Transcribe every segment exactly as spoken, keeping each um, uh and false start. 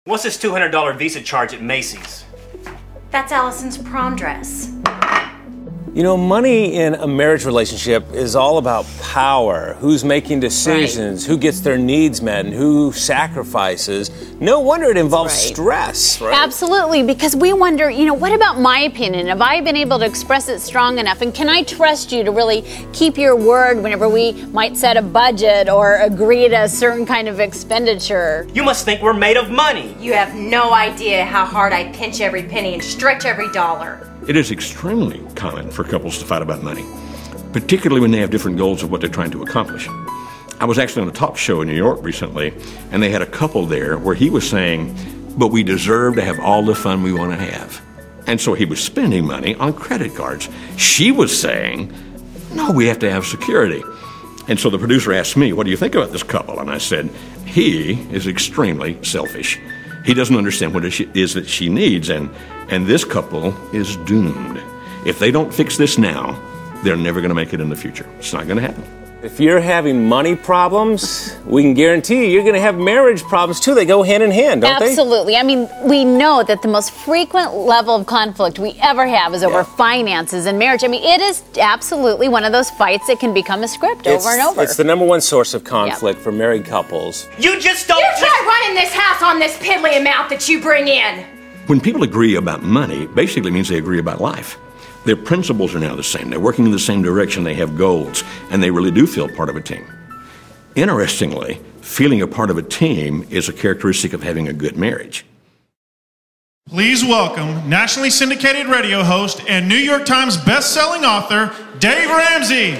What's this two hundred dollar Visa charge at Macy's? That's Allison's prom dress. You know, money in a marriage relationship is all about power. Who's making decisions, right. Who gets their needs met, and who sacrifices. No wonder it involves right. stress, right? Absolutely, because we wonder, you know, what about my opinion? Have I been able to express it strong enough? And can I trust you to really keep your word whenever we might set a budget or agree to a certain kind of expenditure? You must think we're made of money. You have no idea how hard I pinch every penny and stretch every dollar. It is extremely common for couples to fight about money, particularly when they have different goals of what they're trying to accomplish. I was actually on a talk show in New York recently, and they had a couple there where he was saying, but we deserve to have all the fun we want to have. And so he was spending money on credit cards. She was saying, no, we have to have security. And so the producer asked me, what do you think about this couple? And I said, he is extremely selfish. He doesn't understand what it is that she needs, and, and this couple is doomed. If they don't fix this now, they're never going to make it in the future. It's not going to happen. If you're having money problems, we can guarantee you you're going to have marriage problems too. They go hand in hand, don't Absolutely. they? Absolutely. I mean, we know that the most frequent level of conflict we ever have is over yeah. finances and marriage. I mean, it is absolutely one of those fights that can become a script it's, over and over. It's the number one source of conflict yep. for married couples. You just don't... You try running this house on this piddly amount that you bring in. When people agree about money, basically means they agree about life. Their principles are now the same. They're working in the same direction. They have goals, and they really do feel part of a team. Interestingly, feeling a part of a team is a characteristic of having a good marriage. Please welcome nationally syndicated radio host and New York Times best-selling author, Dave Ramsey.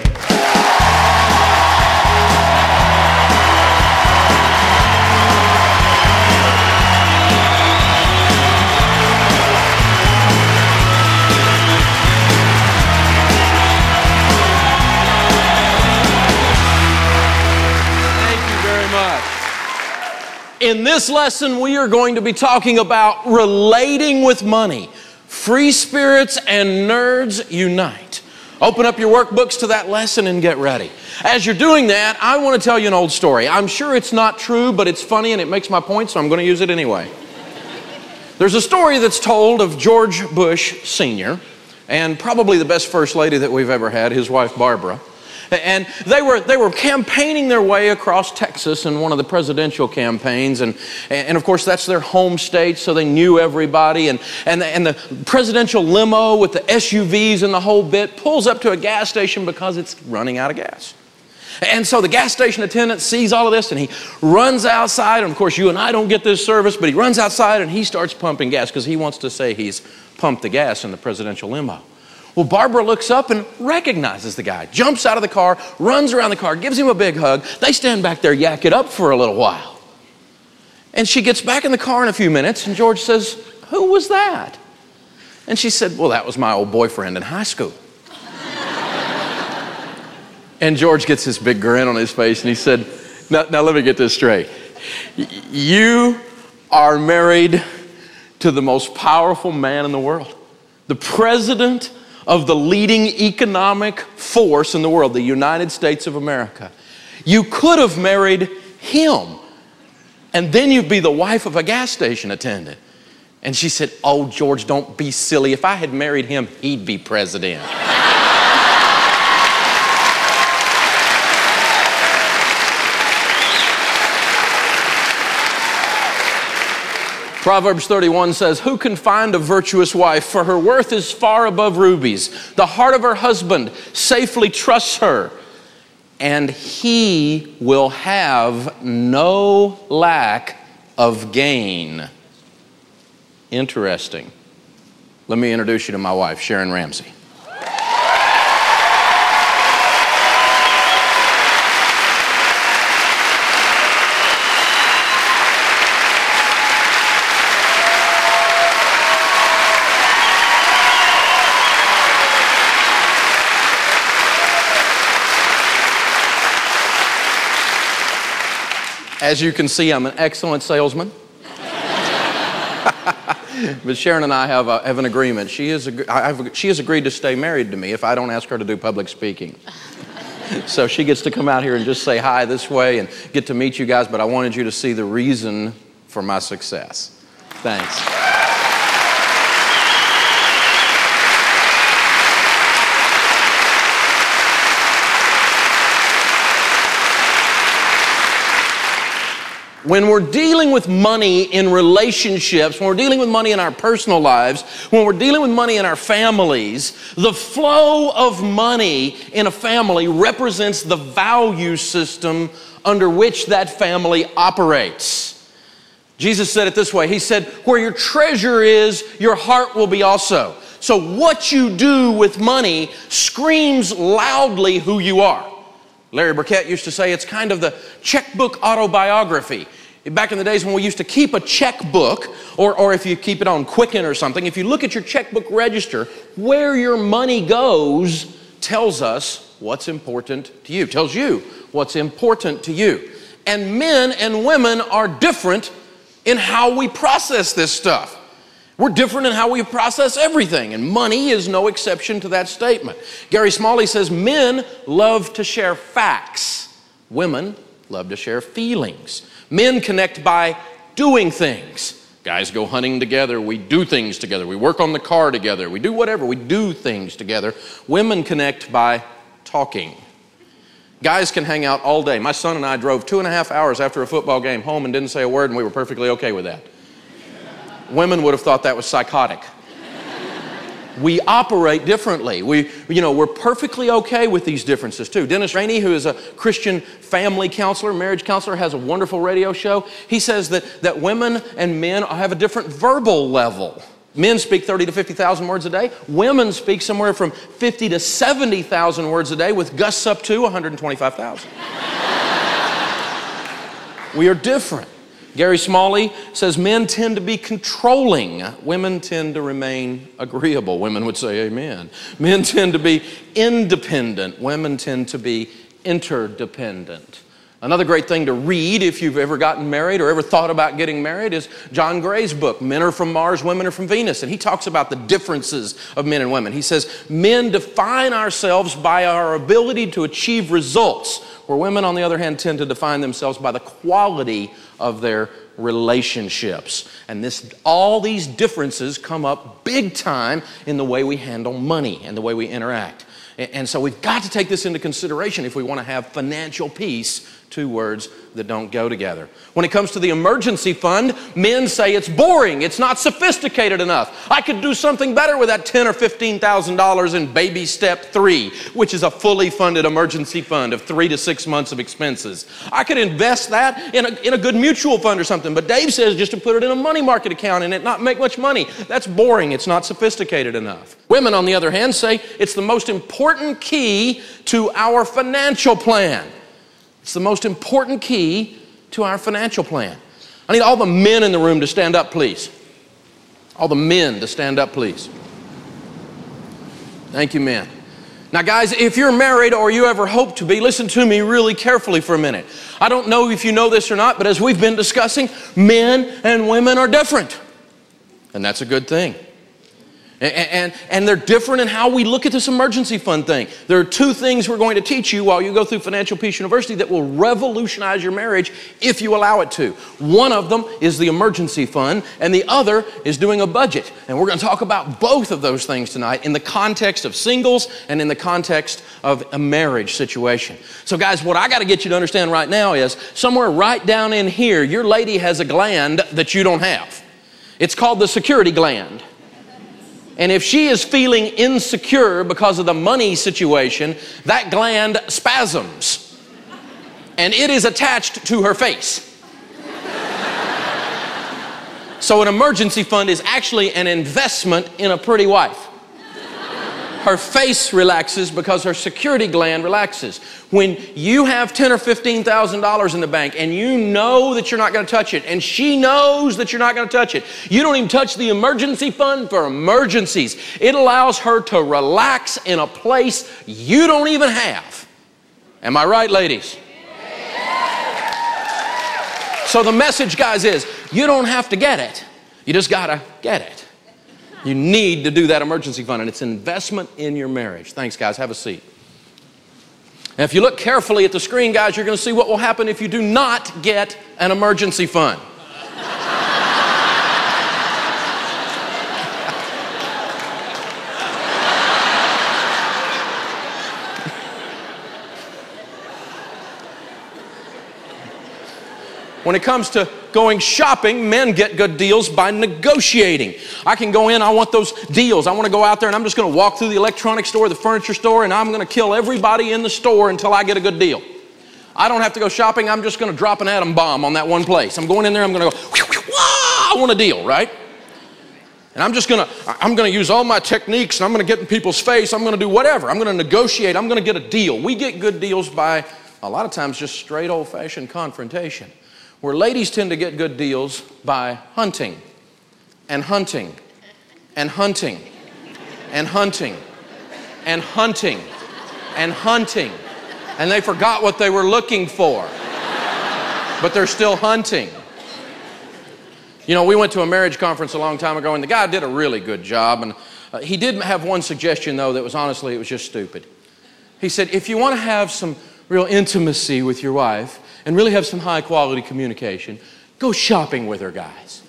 In this lesson, we are going to be talking about relating with money. Free spirits and nerds unite. Open up your workbooks to that lesson and get ready. As you're doing that, I want to tell you an old story. I'm sure it's not true, but it's funny and it makes my point, so I'm going to use it anyway. There's a story that's told of George Bush Senior and probably the best first lady that we've ever had, his wife Barbara. And they were they were campaigning their way across Texas in one of the presidential campaigns, and and of course that's their home state, so they knew everybody. And and the, and the presidential limo with the S U Vs and the whole bit pulls up to a gas station because it's running out of gas. And so the gas station attendant sees all of this, and he runs outside. And of course, you and I don't get this service, but he runs outside and he starts pumping gas because he wants to say he's pumped the gas in the presidential limo. Well, Barbara looks up and recognizes the guy, jumps out of the car, runs around the car, gives him a big hug. They stand back there, yak it up for a little while. And she gets back in the car in a few minutes, and George says, "Who was that?" And she said, "Well, that was my old boyfriend in high school." And George gets this big grin on his face, and he said, now, now let me get this straight. You are married to the most powerful man in the world, the president of the leading economic force in the world, the United States of America. You could have married him, and then you'd be the wife of a gas station attendant. And she said, "Oh, George, don't be silly. If I had married him, he'd be president." Proverbs thirty-one says, "Who can find a virtuous wife? For her worth is far above rubies. The heart of her husband safely trusts her, and he will have no lack of gain." Interesting. Let me introduce you to my wife, Sharon Ramsey. As you can see, I'm an excellent salesman. But Sharon and I have, a, have an agreement. She, is, I've, she has agreed to stay married to me if I don't ask her to do public speaking. So she gets to come out here and just say hi this way and get to meet you guys, but I wanted you to see the reason for my success. Thanks. When we're dealing with money in relationships, when we're dealing with money in our personal lives, when we're dealing with money in our families, the flow of money in a family represents the value system under which that family operates. Jesus said it this way. He said, where your treasure is, your heart will be also. So what you do with money screams loudly who you are. Larry Burkett used to say it's kind of the checkbook autobiography. Back in the days when we used to keep a checkbook, or, or if you keep it on Quicken or something, if you look at your checkbook register, where your money goes tells us what's important to you, tells you what's important to you. And men and women are different in how we process this stuff. We're different in how we process everything, and money is no exception to that statement. Gary Smalley says men love to share facts. Women love to share feelings. Men connect by doing things. Guys go hunting together. We do things together. We work on the car together. We do whatever. We do things together. Women connect by talking. Guys can hang out all day. My son and I drove two and a half hours after a football game home and didn't say a word, and we were perfectly okay with that. Women would have thought that was psychotic. We operate differently. We, you know, we're perfectly okay with these differences too. Dennis Rainey, who is a Christian family counselor, marriage counselor, has a wonderful radio show. He says that, that women and men have a different verbal level. Men speak thirty to fifty thousand words a day. Women speak somewhere from fifty to seventy thousand words a day, with gusts up to one hundred twenty-five thousand. We are different. Gary Smalley says men tend to be controlling. Women tend to remain agreeable. Women would say amen. Men tend to be independent. Women tend to be interdependent. Another great thing to read if you've ever gotten married or ever thought about getting married is John Gray's book, Men Are From Mars, Women Are From Venus. And he talks about the differences of men and women. He says, men define ourselves by our ability to achieve results, where women, on the other hand, tend to define themselves by the quality of their relationships. And this, all these differences come up big time in the way we handle money and the way we interact. And so we've got to take this into consideration if we want to have financial peace, two words that don't go together. When it comes to the emergency fund, men say it's boring, it's not sophisticated enough. I could do something better with that ten thousand dollars or fifteen thousand dollars in baby step three, which is a fully funded emergency fund of three to six months of expenses. I could invest that in a, in a good mutual fund or something, but Dave says just to put it in a money market account and it not make much money. That's boring, it's not sophisticated enough. Women, on the other hand, say it's the most important key to our financial plan. It's the most important key to our financial plan. I need all the men in the room to stand up, please. All the men to stand up, please. Thank you, men. Now, guys, if you're married or you ever hope to be, listen to me really carefully for a minute. I don't know if you know this or not, but as we've been discussing, men and women are different. And that's a good thing. And, and, and they're different in how we look at this emergency fund thing. There are two things we're going to teach you while you go through Financial Peace University that will revolutionize your marriage if you allow it to. One of them is the emergency fund, and the other is doing a budget. And we're going to talk about both of those things tonight in the context of singles and in the context of a marriage situation. So guys, what I got to get you to understand right now is somewhere right down in here, your lady has a gland that you don't have. It's called the security gland. And if she is feeling insecure because of the money situation, that gland spasms. And it is attached to her face. So an emergency fund is actually an investment in a pretty wife. Her face relaxes because her security gland relaxes. When you have ten thousand dollars or fifteen thousand dollars in the bank and you know that you're not going to touch it, and she knows that you're not going to touch it, you don't even touch the emergency fund for emergencies. It allows her to relax in a place you don't even have. Am I right, ladies? So the message, guys, is you don't have to get it. You just got to get it. You need to do that emergency fund, and it's an investment in your marriage. Thanks, guys. Have a seat. And if you look carefully at the screen, guys, you're going to see what will happen if you do not get an emergency fund. When it comes to going shopping, men get good deals by negotiating. I can go in, I want those deals. I want to go out there and I'm just going to walk through the electronics store, the furniture store, and I'm going to kill everybody in the store until I get a good deal. I don't have to go shopping. I'm just going to drop an atom bomb on that one place. I'm going in there, I'm going to go, I want a deal, right? And I'm just going to, I'm going to use all my techniques and I'm going to get in people's face. I'm going to do whatever. I'm going to negotiate. I'm going to get a deal. We get good deals by a lot of times just straight old-fashioned confrontation, where ladies tend to get good deals by hunting and hunting and hunting and hunting and hunting and hunting. And they forgot what they were looking for, but they're still hunting. You know, we went to a marriage conference a long time ago, and the guy did a really good job. And uh, he did have one suggestion, though, that was honestly, it was just stupid. He said, if you want to have some real intimacy with your wife and really have some high-quality communication, go shopping with her, guys.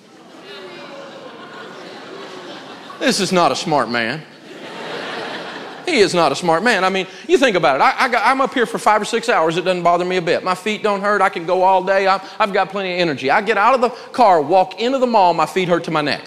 This is not a smart man. He is not a smart man. I mean, you think about it. I, I got, I'm up here for five or six hours. It doesn't bother me a bit. My feet don't hurt. I can go all day. I, I've got plenty of energy. I get out of the car, walk into the mall, my feet hurt to my neck.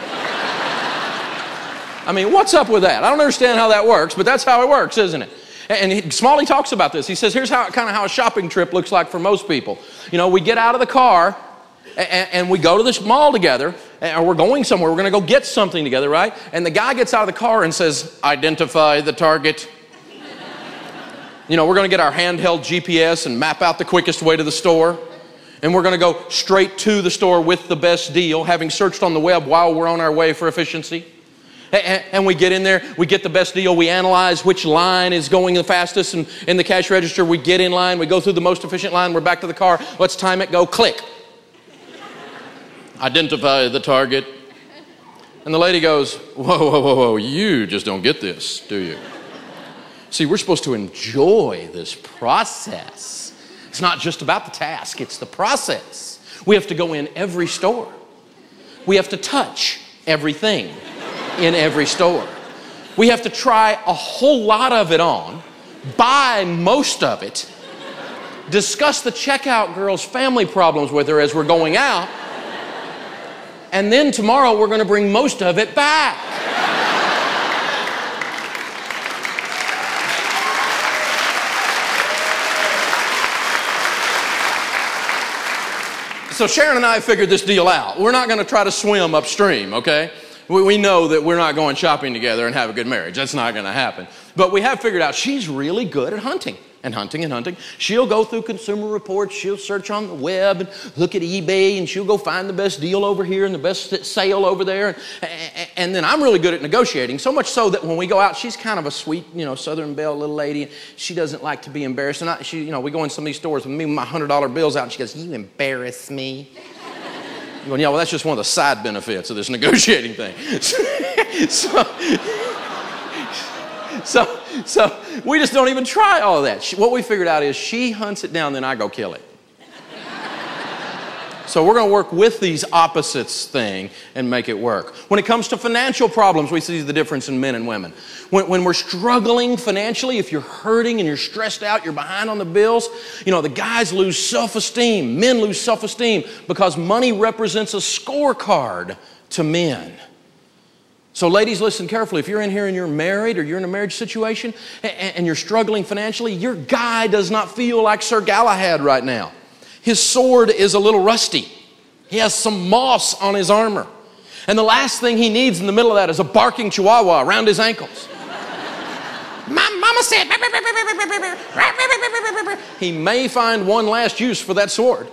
I mean, what's up with that? I don't understand how that works, but that's how it works, isn't it? And he, Smalley talks about this. He says, here's how kind of how a shopping trip looks like for most people. You know, we get out of the car, and, and we go to this mall together, or we're going somewhere, we're going to go get something together, right? And the guy gets out of the car and says, identify the target. You know, we're going to get our handheld G P S and map out the quickest way to the store. And we're going to go straight to the store with the best deal, having searched on the web while we're on our way for efficiency. And, and we get in there, we get the best deal, we analyze which line is going the fastest, and in the cash register, we get in line, we go through the most efficient line, we're back to the car, let's time it, go, click. Identify the target. And the lady goes, whoa, whoa, whoa, whoa, you just don't get this, do you? See, we're supposed to enjoy this process. It's not just about the task, it's the process. We have to go in every store. We have to touch everything in every store. We have to try a whole lot of it on, buy most of it, discuss the checkout girl's family problems with her as we're going out, and then tomorrow we're going to bring most of it back. So Sharon and I figured this deal out. We're not going to try to swim upstream, okay? We, we know that we're not going shopping together and have a good marriage. That's not going to happen. But we have figured out she's really good at hunting and hunting and hunting. She'll go through Consumer Reports. She'll search on the web and look at eBay, and she'll go find the best deal over here and the best sale over there. And, and then I'm really good at negotiating, so much so that when we go out, she's kind of a sweet, you know, Southern Belle little lady. She doesn't like to be embarrassed. And I, she, you know, we go in some of these stores with me with my one hundred dollar bills out, and she goes, you embarrass me. I'm going, yeah, well, that's just one of the side benefits of this negotiating thing. so, so, so we just don't even try all of that. She, what we figured out is she hunts it down, then I go kill it. So we're going to work with these opposites thing and make it work. When it comes to financial problems, we see the difference in men and women. When, when we're struggling financially, if you're hurting and you're stressed out, you're behind on the bills, you know, the guys lose self-esteem. Men lose self-esteem because money represents a scorecard to men. So ladies, listen carefully. If you're in here and you're married or you're in a marriage situation and, and you're struggling financially, your guy does not feel like Sir Galahad right now. His sword is a little rusty. He has some moss on his armor. And the last thing he needs in the middle of that is a barking chihuahua around his ankles. My mama said, he may find one last use for that sword.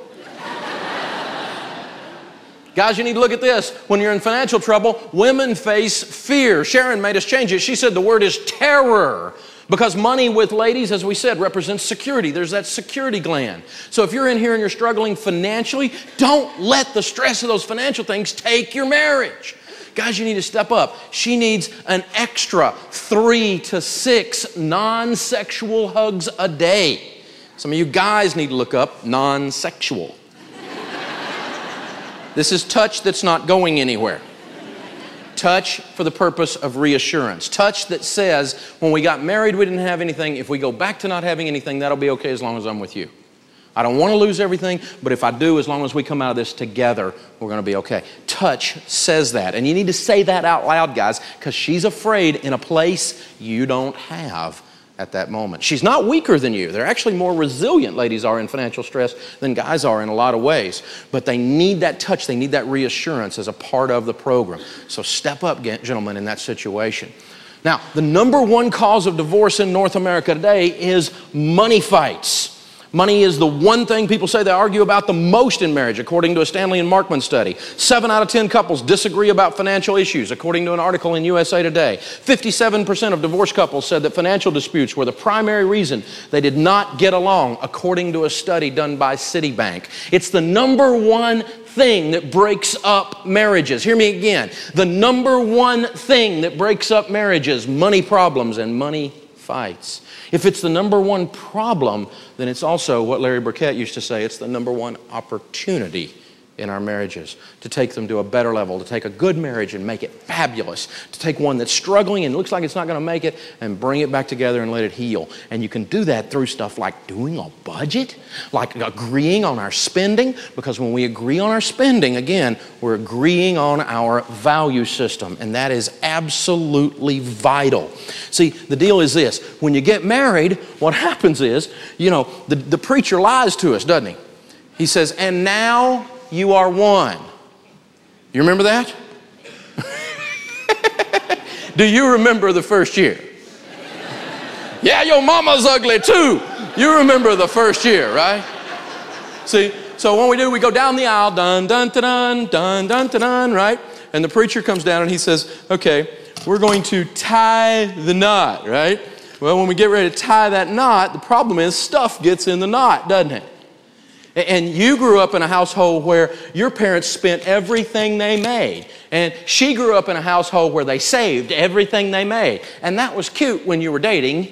Guys, you need to look at this. When you're in financial trouble, women face fear. Sharon made us change it. She said the word is terror. Because money with ladies, as we said, represents security. There's that security gland. So if you're in here and you're struggling financially, don't let the stress of those financial things take your marriage. Guys, you need to step up. She needs an extra three to six non-sexual hugs a day. Some of you guys need to look up non-sexual. This is touch that's not going anywhere. Touch for the purpose of reassurance. Touch that says, when we got married, we didn't have anything. If we go back to not having anything, that'll be okay as long as I'm with you. I don't want to lose everything, but if I do, as long as we come out of this together, we're going to be okay. Touch says that. And you need to say that out loud, guys, because she's afraid in a place you don't have at that moment. She's not weaker than you. They're actually more resilient, ladies are, in financial stress than guys are in a lot of ways. But they need that touch. They need that reassurance as a part of the program. So step up, gentlemen, in that situation. Now, the number one cause of divorce in North America today is money fights. Money is the one thing people say they argue about the most in marriage, according to a Stanley and Markman study. Seven out of ten couples disagree about financial issues, according to an article in U S A Today. fifty-seven percent of divorced couples said that financial disputes were the primary reason they did not get along, according to a study done by Citibank. It's the number one thing that breaks up marriages. Hear me again. The number one thing that breaks up marriages, money problems and money fights. If it's the number one problem, then it's also what Larry Burkett used to say, it's the number one opportunity in our marriages to take them to a better level, to take a good marriage and make it fabulous, to take one that's struggling and looks like it's not going to make it and bring it back together and let it heal. And you can do that through stuff like doing a budget, like agreeing on our spending, because when we agree on our spending, again, we're agreeing on our value system, and that is absolutely vital. See, the deal is this. When you get married, what happens is, you know, the, the preacher lies to us, doesn't he? He says, and now you are one. You remember that? Do you remember the first year? Yeah, your mama's ugly too. You remember the first year, right? See, so what we do, we go down the aisle, dun, dun, dun, dun, dun, dun, dun, right? And the preacher comes down and he says, okay, we're going to tie the knot, right? Well, when we get ready to tie that knot, the problem is stuff gets in the knot, doesn't it? And you grew up in a household where your parents spent everything they made. And she grew up in a household where they saved everything they made. And that was cute when you were dating.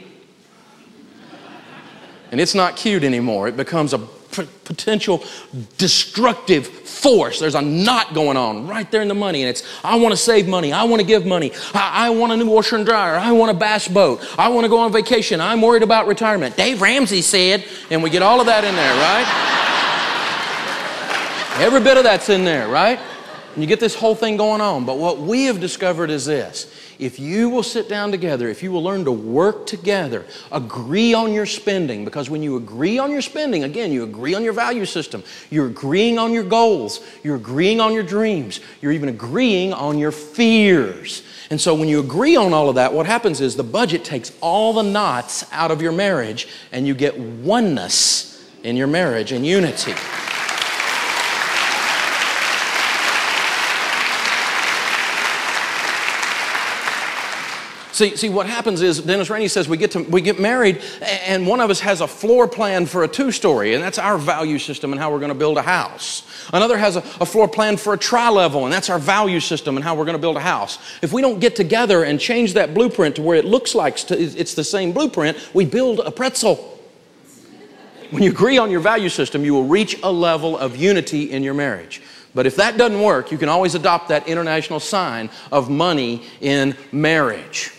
And it's not cute anymore. It becomes a p- potential destructive force. There's a knot going on right there in the money. And it's, I want to save money. I want to give money. I, I want a new washer and dryer. I want a bass boat. I want to go on vacation. I'm worried about retirement. Dave Ramsey said, and we get all of that in there, right? Every bit of that's in there, right? And you get this whole thing going on. But what we have discovered is this. If you will sit down together, if you will learn to work together, agree on your spending, because when you agree on your spending, again, you agree on your value system, you're agreeing on your goals, you're agreeing on your dreams, you're even agreeing on your fears. And so when you agree on all of that, what happens is the budget takes all the knots out of your marriage and you get oneness in your marriage and unity. See, see, what happens is, Dennis Rainey says we get to we get married, and one of us has a floor plan for a two-story, and that's our value system and how we're going to build a house. Another has a, a floor plan for a tri-level, and that's our value system and how we're going to build a house. If we don't get together and change that blueprint to where it looks like it's the same blueprint, we build a pretzel. When you agree on your value system, you will reach a level of unity in your marriage. But if that doesn't work, you can always adopt that international sign of money in marriage.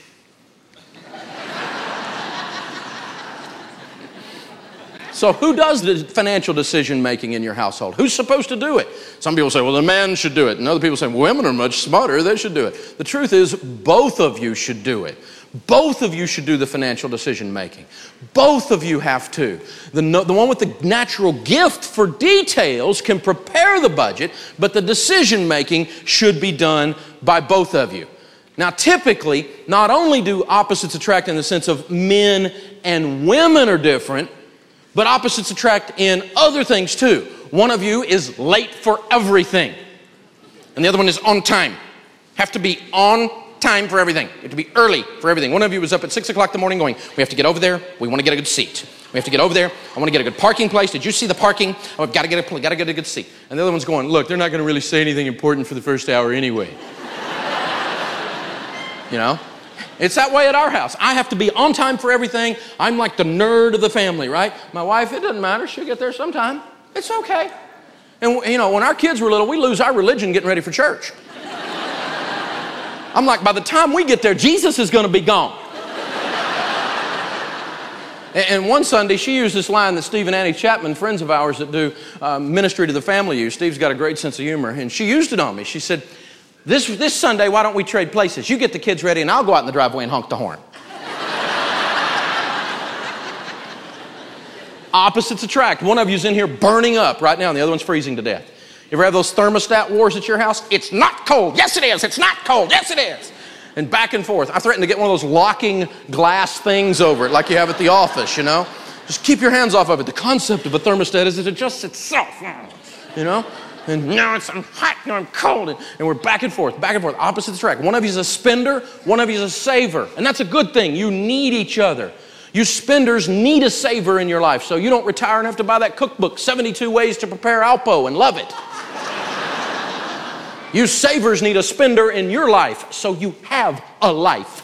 So who does the financial decision making in your household? Who's supposed to do it? Some people say, well, the man should do it. And other people say, well, women are much smarter. They should do it. The truth is, both of you should do it. Both of you should do the financial decision making. Both of you have to. The, the one with the natural gift for details can prepare the budget, but the decision making should be done by both of you. Now, typically, not only do opposites attract in the sense of men and women are different, but opposites attract in other things too. One of you is late for everything, and the other one is on time. Have to be on time for everything. You have to be early for everything. One of you was up at six o'clock in the morning going, we have to get over there. We want to get a good seat. We have to get over there. I want to get a good parking place. Did you see the parking? I've got to get a, got to get a good seat. And the other one's going, look, they're not going to really say anything important for the first hour anyway. You know? It's that way at our house. I have to be on time for everything. I'm like the nerd of the family, right? My wife, it doesn't matter. She'll get there sometime. It's okay. And, you know, when our kids were little, we lose our religion getting ready for church. I'm like, by the time we get there, Jesus is going to be gone. And one Sunday, she used this line that Steve and Annie Chapman, friends of ours that do uh, ministry to the family, use. Steve's got a great sense of humor, and she used it on me. She said, this, this Sunday, why don't we trade places? You get the kids ready, and I'll go out in the driveway and honk the horn. Opposites attract. One of you's in here burning up right now, and the other one's freezing to death. You ever have those thermostat wars at your house? It's not cold. Yes, it is. It's not cold. Yes, it is. And back and forth. I threatened to get one of those locking glass things over it like you have at the office, you know? Just keep your hands off of it. The concept of a thermostat is it adjusts itself, you know? And now it's I'm hot, now I'm cold. And, and we're back and forth, back and forth, opposite attract. One of you's a spender, one of you's a saver. And that's a good thing. You need each other. You spenders need a saver in your life so you don't retire and have to buy that cookbook, seventy-two Ways to Prepare Alpo, and love it. You savers need a spender in your life so you have a life.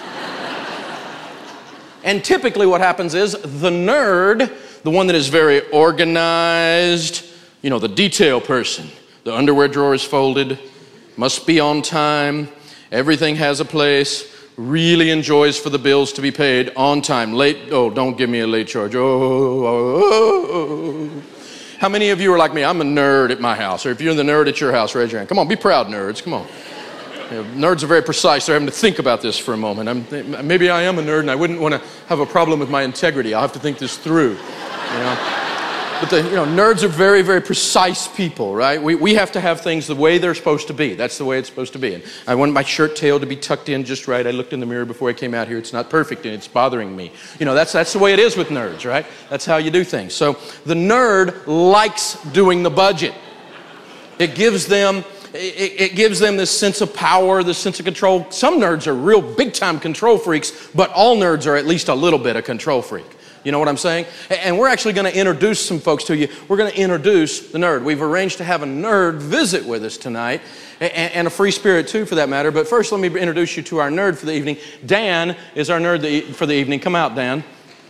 And typically what happens is the nerd, the one that is very organized, you know, the detail person, the underwear drawer is folded, must be on time, everything has a place, really enjoys for the bills to be paid on time. Late, oh, don't give me a late charge. Oh, oh, oh, oh. How many of you are like me? I'm a nerd at my house. Or if you're the nerd at your house, raise your hand. Come on, be proud, nerds. Come on. You know, nerds are very precise. They're having to think about this for a moment. I'm, maybe I am a nerd and I wouldn't want to have a problem with my integrity. I'll have to think this through, you know. But the, you know, nerds are very, very precise people, right? We, we have to have things the way they're supposed to be. That's the way it's supposed to be. And I want my shirt tail to be tucked in just right. I looked in the mirror before I came out here. It's not perfect and it's bothering me. You know, that's, that's the way it is with nerds, right? That's how you do things. So the nerd likes doing the budget. It gives them, it, it gives them this sense of power, this sense of control. Some nerds are real big-time control freaks, but all nerds are at least a little bit a control freak. You know what I'm saying? And we're actually going to introduce some folks to you. We're going to introduce the nerd. We've arranged to have a nerd visit with us tonight, and a free spirit too for that matter. But first, let me introduce you to our nerd for the evening. Dan is our nerd for the evening. Come out, Dan.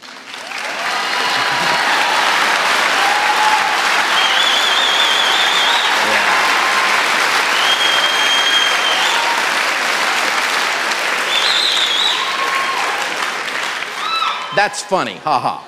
That's funny, ha ha.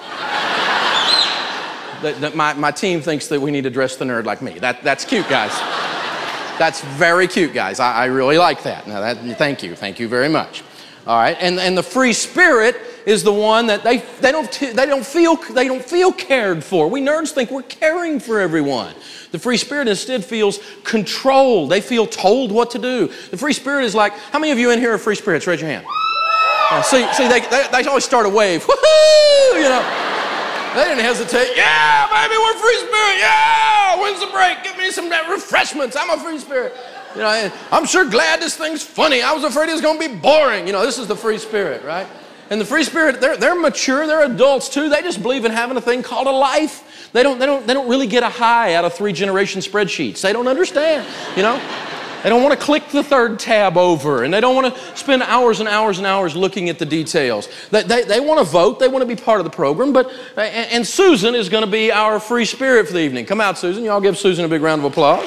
the, the, my, my team thinks that we need to dress the nerd like me. That, that's cute, guys. That's very cute, guys. I, I really like that. Now, that. Thank you, thank you very much. All right, and, and the free spirit is the one that they, they, don't, they, don't feel, they don't feel cared for. We nerds think we're caring for everyone. The free spirit instead feels controlled. They feel told what to do. The free spirit is like, how many of you in here are free spirits? Raise your hand. Uh, see, see they, they, they always start a wave. Woohoo! You know, they didn't hesitate. Yeah, baby, we're free spirit. Yeah, when's the break? Give me some refreshments. I'm a free spirit. You know, I'm sure glad this thing's funny. I was afraid it was going to be boring. You know, this is the free spirit, right? And the free spirit, they're, they're mature. They're adults too. They just believe in having a thing called a life. They don't, they don't, they don't really get a high out of three generation spreadsheets. They don't understand, you know. They don't want to click the third tab over, and they don't want to spend hours and hours and hours looking at the details. They, they, they want to vote. They want to be part of the program. But and, and Susan is going to be our free spirit for the evening. Come out, Susan. Y'all give Susan a big round of applause.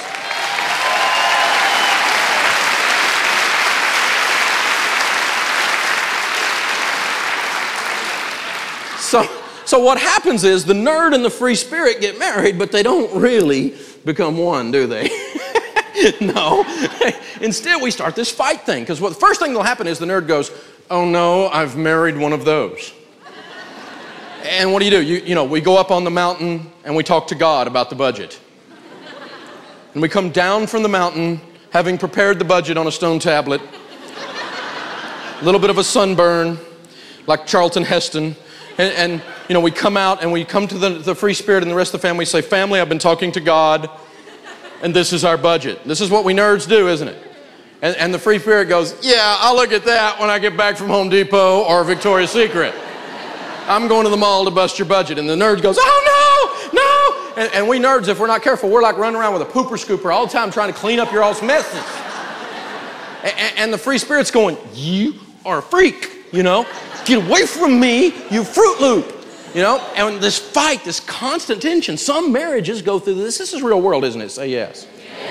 So, so what happens is the nerd and the free spirit get married, but they don't really become one, do they? No. Instead, we start this fight thing. Because what the first thing that'll happen is the nerd goes, oh no, I've married one of those. And what do you do? You, you know, we go up on the mountain and we talk to God about the budget. And we come down from the mountain having prepared the budget on a stone tablet. A little bit of a sunburn, like Charlton Heston. And, and you know, we come out and we come to the, the free spirit and the rest of the family say, family, I've been talking to God. And this is our budget. This is what we nerds do, isn't it? And, and the free spirit goes, yeah, I'll look at that when I get back from Home Depot or Victoria's Secret. I'm going to the mall to bust your budget. And the nerd goes, oh, no, no. And, and we nerds, if we're not careful, we're like running around with a pooper scooper all the time trying to clean up your all's messes. And, and the free spirit's going, you are a freak, you know? Get away from me, you Fruit Loop. You know, and this fight, this constant tension, some marriages go through this. This is real world, isn't it? Say yes. Yes.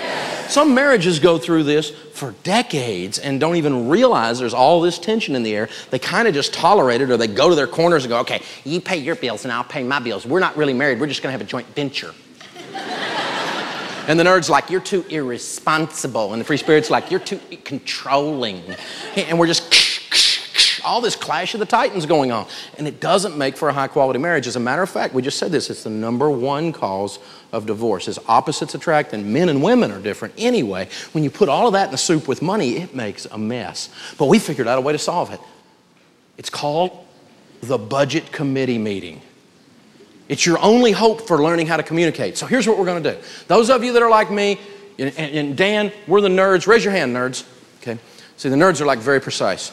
Some marriages go through this for decades and don't even realize there's all this tension in the air. They kind of just tolerate it, or they go to their corners and go, okay, you pay your bills and I'll pay my bills. We're not really married. We're just going to have a joint venture. And the nerd's like, you're too irresponsible. And the free spirit's like, you're too controlling. And we're just all this clash of the titans going on. And it doesn't make for a high quality marriage. As a matter of fact, we just said this, it's the number one cause of divorce. As opposites attract, and men and women are different anyway. When you put all of that in the soup with money, it makes a mess. But we figured out a way to solve it. It's called the budget committee meeting. It's your only hope for learning how to communicate. So here's what we're going to do. Those of you that are like me, and, and Dan, we're the nerds. Raise your hand, nerds. Okay. See, the nerds are like very precise.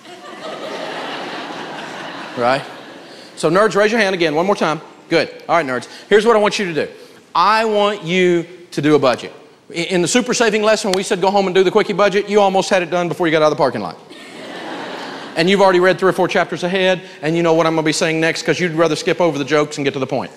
Right? So nerds, raise your hand again one more time. Good. All right, nerds. Here's what I want you to do. I want you to do a budget. In the super saving lesson, when we said go home and do the quickie budget, you almost had it done before you got out of the parking lot. And you've already read three or four chapters ahead, and you know what I'm going to be saying next because you'd rather skip over the jokes and get to the point.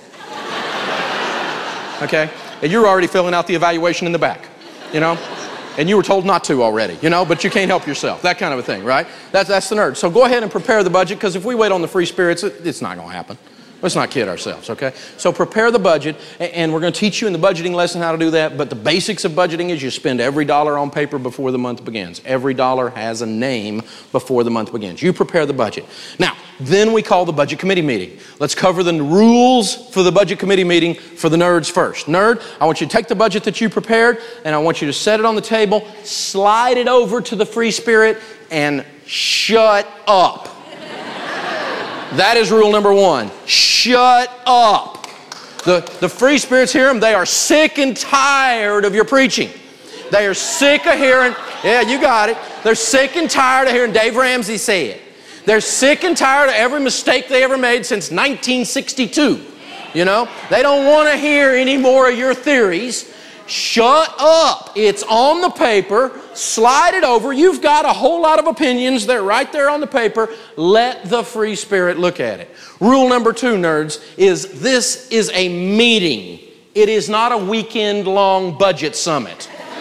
Okay? And you're already filling out the evaluation in the back, you know? And you were told not to already, you know, but you can't help yourself. That kind of a thing, right? That's, that's the nerd. So go ahead and prepare the budget, because if we wait on the free spirits, it, it's not going to happen. Let's not kid ourselves, okay? So prepare the budget, and we're going to teach you in the budgeting lesson how to do that, but the basics of budgeting is you spend every dollar on paper before the month begins. Every dollar has a name before the month begins. You prepare the budget. Now, then we call the budget committee meeting. Let's cover the rules for the budget committee meeting for the nerds first. Nerd, I want you to take the budget that you prepared, and I want you to set it on the table, slide it over to the free spirit, and shut up. That is rule number one. Shut up. The, the free spirits hear them. They are sick and tired of your preaching. They are sick of hearing, yeah, you got it. They're sick and tired of hearing Dave Ramsey say it. They're sick and tired of every mistake they ever made since nineteen sixty-two. You know, they don't want to hear any more of your theories. Shut up. It's on the paper. Slide it over. You've got a whole lot of opinions. They're right there on the paper. Let the free spirit look at it. Rule number two, nerds, is this is a meeting. It is not a weekend-long budget summit.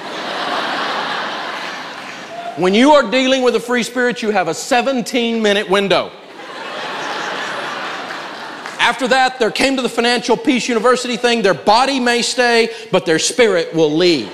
When you are dealing with a free spirit, you have a seventeen-minute window. After that, there came to the Financial Peace University thing. Their body may stay, but their spirit will leave.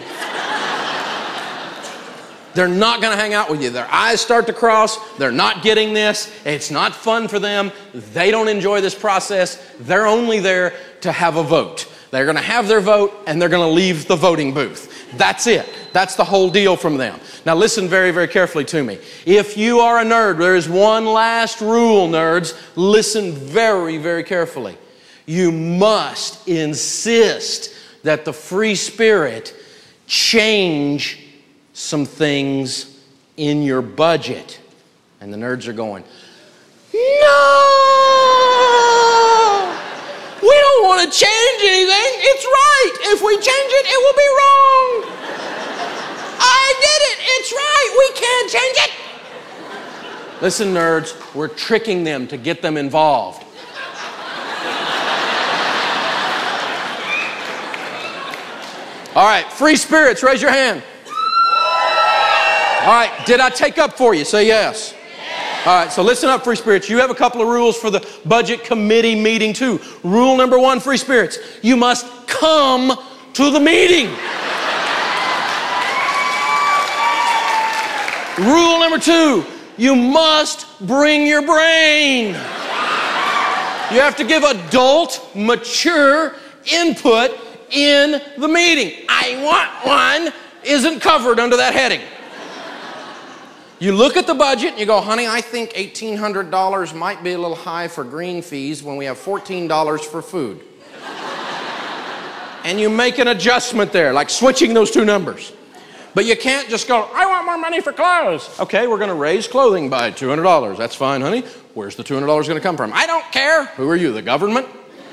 They're not going to hang out with you. Their eyes start to cross. They're not getting this. It's not fun for them. They don't enjoy this process. They're only there to have a vote. They're going to have their vote, and they're going to leave the voting booth. That's it. That's the whole deal from them. Now listen very, very carefully to me. If you are a nerd, there is one last rule, nerds. Listen very, very carefully. You must insist that the free spirit change some things in your budget. And the nerds are going, no! We don't want to change anything. It's right. If we change it, it will be wrong. I did it. It's right. We can't change it. Listen, nerds, we're tricking them to get them involved. All right, free spirits, raise your hand. All right, did I take up for you? Say yes. All right, so listen up, free spirits. You have a couple of rules for the budget committee meeting too. Rule number one, free spirits. You must come to the meeting. Rule number two, you must bring your brain. You have to give adult, mature input in the meeting. I want one isn't covered under that heading. You look at the budget and you go, honey, I think eighteen hundred dollars might be a little high for green fees when we have fourteen dollars for food. And you make an adjustment there, like switching those two numbers. But you can't just go, I want more money for clothes. Okay, we're going to raise clothing by two hundred dollars. That's fine, honey. Where's the two hundred dollars going to come from? I don't care. Who are you, the government?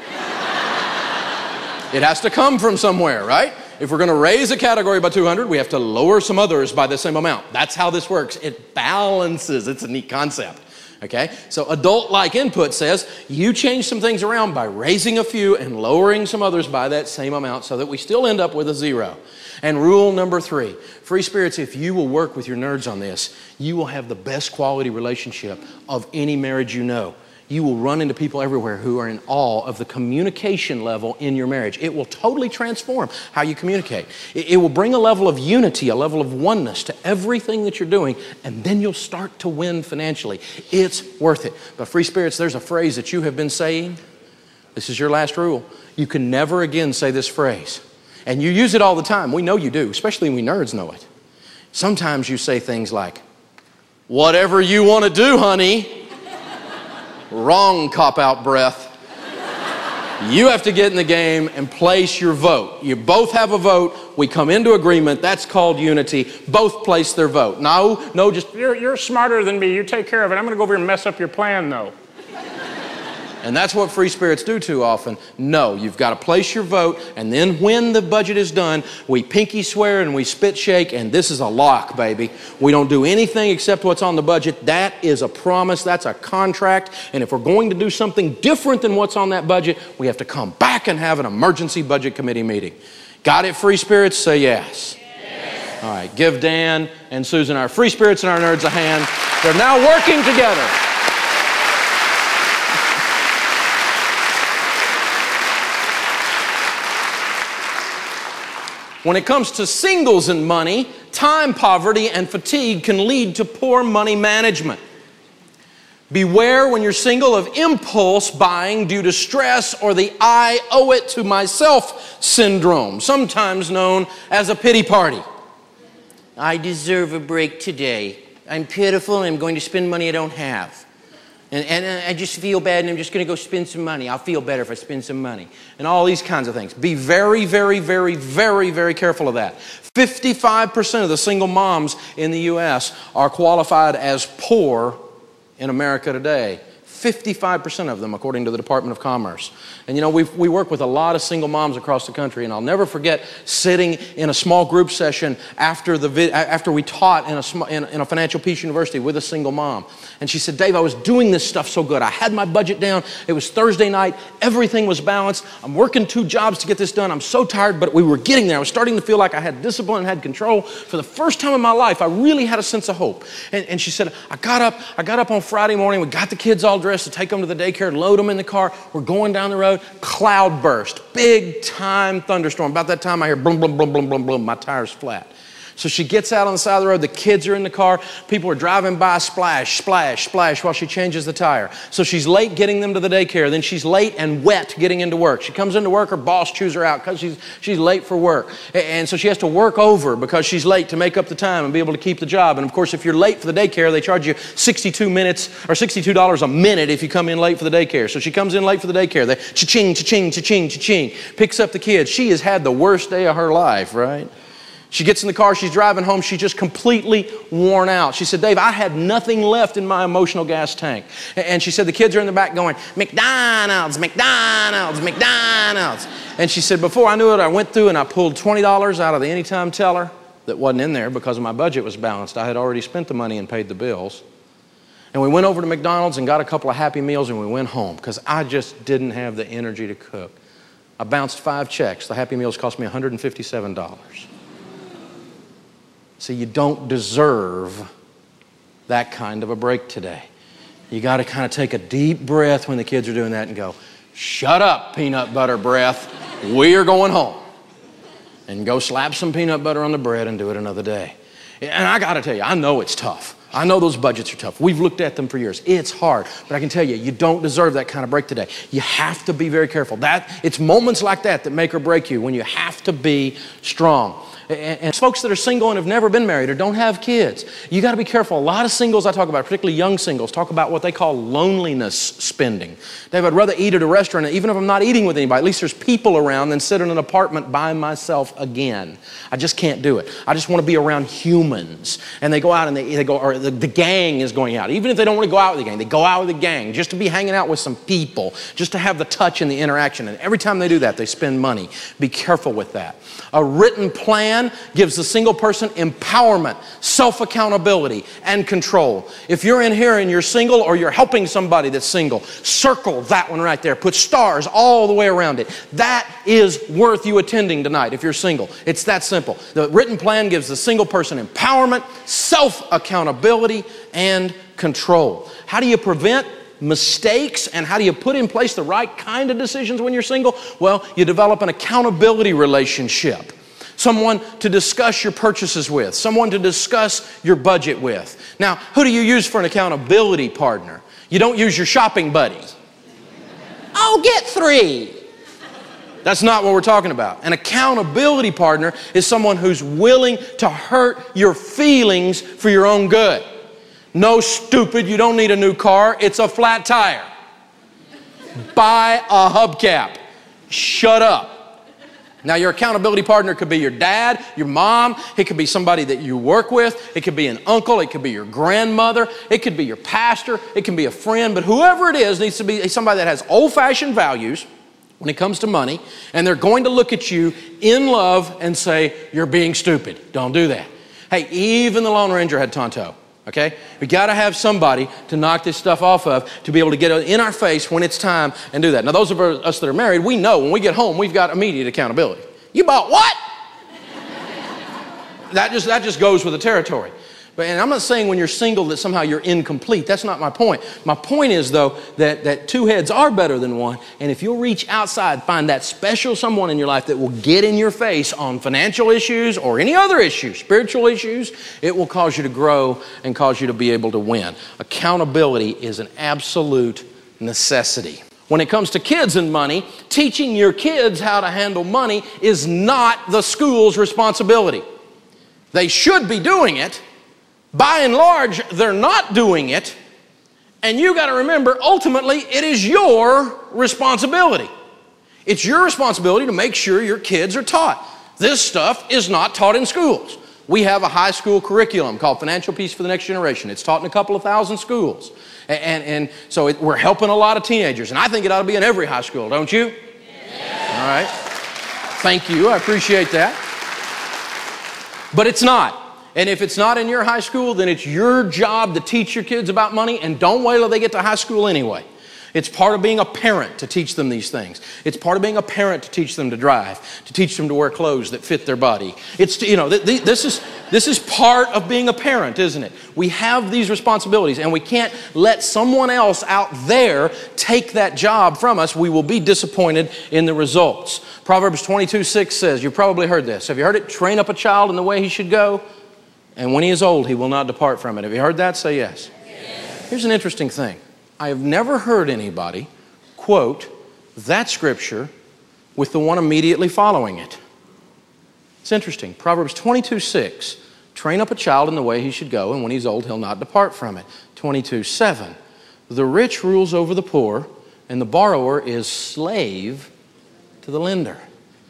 It has to come from somewhere, right? If we're going to raise a category by two hundred, we have to lower some others by the same amount. That's how this works. It balances. It's a neat concept. Okay? So adult-like input says you change some things around by raising a few and lowering some others by that same amount so that we still end up with a zero. And rule number three, free spirits, if you will work with your nerds on this, you will have the best quality relationship of any marriage you know. You will run into people everywhere who are in awe of the communication level in your marriage. It will totally transform how you communicate. It, it will bring a level of unity, a level of oneness to everything that you're doing, and then you'll start to win financially. It's worth it. But free spirits, there's a phrase that you have been saying. This is your last rule. You can never again say this phrase. And you use it all the time. We know you do, especially we nerds know it. Sometimes you say things like, whatever you want to do, honey. Wrong cop-out breath. You have to get in the game and place your vote. You both have a vote. We come into agreement. That's called unity. Both place their vote. No, no, just, You're, you're smarter than me. You take care of it. I'm going to go over here and mess up your plan, though. and that's what free spirits do too often. No, you've got to place your vote, and then when the budget is done, we pinky swear and we spit shake, and this is a lock, baby. We don't do anything except what's on the budget. That is a promise. That's a contract. And if we're going to do something different than what's on that budget, we have to come back and have an emergency budget committee meeting. Got it, free spirits? Say yes. Yes. All right, give Dan and Susan, our free spirits and our nerds, a hand. They're now working together. When it comes to singles and money, time poverty and fatigue can lead to poor money management. Beware when you're single of impulse buying due to stress or the I owe it to myself syndrome, sometimes known as a pity party. I deserve a break today. I'm pitiful and I'm going to spend money I don't have. And, and I just feel bad and I'm just going to go spend some money. I'll feel better if I spend some money. And all these kinds of things. Be very, very, very, very, very careful of that. fifty-five percent of the single moms in the U S are qualified as poor in America today. fifty-five percent of them, according to the Department of Commerce. And you know, we we work with a lot of single moms across the country, and I'll never forget sitting in a small group session after the after we taught in a, in, in a Financial Peace University with a single mom. And she said, Dave, I was doing this stuff so good. I had my budget down. It was Thursday night. Everything was balanced. I'm working two jobs to get this done. I'm so tired, but we were getting there. I was starting to feel like I had discipline and had control. For the first time in my life, I really had a sense of hope. And, and she said, I got up, I got up on Friday morning. We got the kids all dressed to take them to the daycare, load them in the car. We're going down the road. Cloud burst. Big time thunderstorm. About that time, I hear boom, boom, boom, boom, boom, boom. My tire's flat. So she gets out on the side of the road. The kids are in the car. People are driving by. Splash, splash, splash while she changes the tire. So she's late getting them to the daycare. Then she's late and wet getting into work. She comes into work. Her boss chews her out because she's, she's late for work. And so she has to work over because she's late to make up the time and be able to keep the job. And of course, if you're late for the daycare, they charge you sixty-two minutes or sixty-two dollars a minute if you come in late for the daycare. So she comes in late for the daycare. They cha-ching, cha-ching, cha-ching, cha-ching. Picks up the kids. She has had the worst day of her life, right? She gets in the car, she's driving home, she's just completely worn out. She said, Dave, I had nothing left in my emotional gas tank. And she said, the kids are in the back going, McDonald's, McDonald's, McDonald's. And she said, before I knew it, I went through and I pulled twenty dollars out of the Anytime teller that wasn't in there because my budget was balanced. I had already spent the money and paid the bills. And we went over to McDonald's and got a couple of Happy Meals and we went home because I just didn't have the energy to cook. I bounced five checks. The Happy Meals cost me one hundred fifty-seven dollars. See, you don't deserve that kind of a break today. You got to kind of take a deep breath when the kids are doing that and go, shut up, peanut butter breath. We are going home. And go slap some peanut butter on the bread and do it another day. And I got to tell you, I know it's tough. I know those budgets are tough. We've looked at them for years. It's hard. But I can tell you, you don't deserve that kind of break today. You have to be very careful. That, it's moments like that that make or break you when you have to be strong. And, and folks that are single and have never been married or don't have kids, you got to be careful. A lot of singles I talk about, particularly young singles, talk about what they call loneliness spending. Dave, I'd rather eat at a restaurant, even if I'm not eating with anybody, at least there's people around, than sit in an apartment by myself again. I just can't do it. I just want to be around humans. And they go out and they, they go, or the, the gang is going out. Even if they don't want to go out with the gang, they go out with the gang just to be hanging out with some people, just to have the touch and the interaction. And every time they do that, they spend money. Be careful with that. A written plan plan gives the single person empowerment, self-accountability, and control. If you're in here and you're single or you're helping somebody that's single, circle that one right there. Put stars all the way around it. That is worth you attending tonight if you're single. It's that simple. The written plan gives the single person empowerment, self-accountability, and control. How do you prevent mistakes, and how do you put in place the right kind of decisions when you're single? Well, you develop an accountability relationship. Someone to discuss your purchases with, someone to discuss your budget with. Now, who do you use for an accountability partner? You don't use your shopping buddy. Oh, get three. That's not what we're talking about. An accountability partner is someone who's willing to hurt your feelings for your own good. No, stupid, you don't need a new car. It's a flat tire. Buy a hubcap. Shut up. Now, your accountability partner could be your dad, your mom. It could be somebody that you work with. It could be an uncle. It could be your grandmother. It could be your pastor. It can be a friend. But whoever it is needs to be somebody that has old-fashioned values when it comes to money, and they're going to look at you in love and say, you're being stupid. Don't do that. Hey, even the Lone Ranger had Tonto. Okay? We got to have somebody to knock this stuff off of, to be able to get in our face when it's time and do that. Now, those of us that are married, we know when we get home, we've got immediate accountability. You bought what? that just that just goes with the territory. But, and I'm not saying when you're single that somehow you're incomplete. That's not my point. My point is, though, that, that two heads are better than one. And if you'll reach outside, find that special someone in your life that will get in your face on financial issues or any other issues, spiritual issues, it will cause you to grow and cause you to be able to win. Accountability is an absolute necessity. When it comes to kids and money, teaching your kids how to handle money is not the school's responsibility. They should be doing it. By and large, they're not doing it, and you got to remember, ultimately, it is your responsibility. It's your responsibility to make sure your kids are taught. This stuff is not taught in schools. We have a high school curriculum called Financial Peace for the Next Generation. It's taught in a couple of thousand schools, and, and, and so it, we're helping a lot of teenagers, and I think it ought to be in every high school, don't you? Yes. All right. Thank you. I appreciate that. But it's not. And if it's not in your high school, then it's your job to teach your kids about money, and don't wait till they get to high school anyway. It's part of being a parent to teach them these things. It's part of being a parent to teach them to drive, to teach them to wear clothes that fit their body. It's, you know, th- th- this is, this is part of being a parent, isn't it? We have these responsibilities, and we can't let someone else out there take that job from us. We will be disappointed in the results. Proverbs twenty-two six says, you've probably heard this. Have you heard it? Train up a child in the way he should go, and when he is old, he will not depart from it. Have you heard that? Say yes. Yes. Here's an interesting thing. I have never heard anybody quote that scripture with the one immediately following it. It's interesting. Proverbs twenty-two six, train up a child in the way he should go, and when he's old, he'll not depart from it. twenty-two seven, the rich rules over the poor, and the borrower is slave to the lender.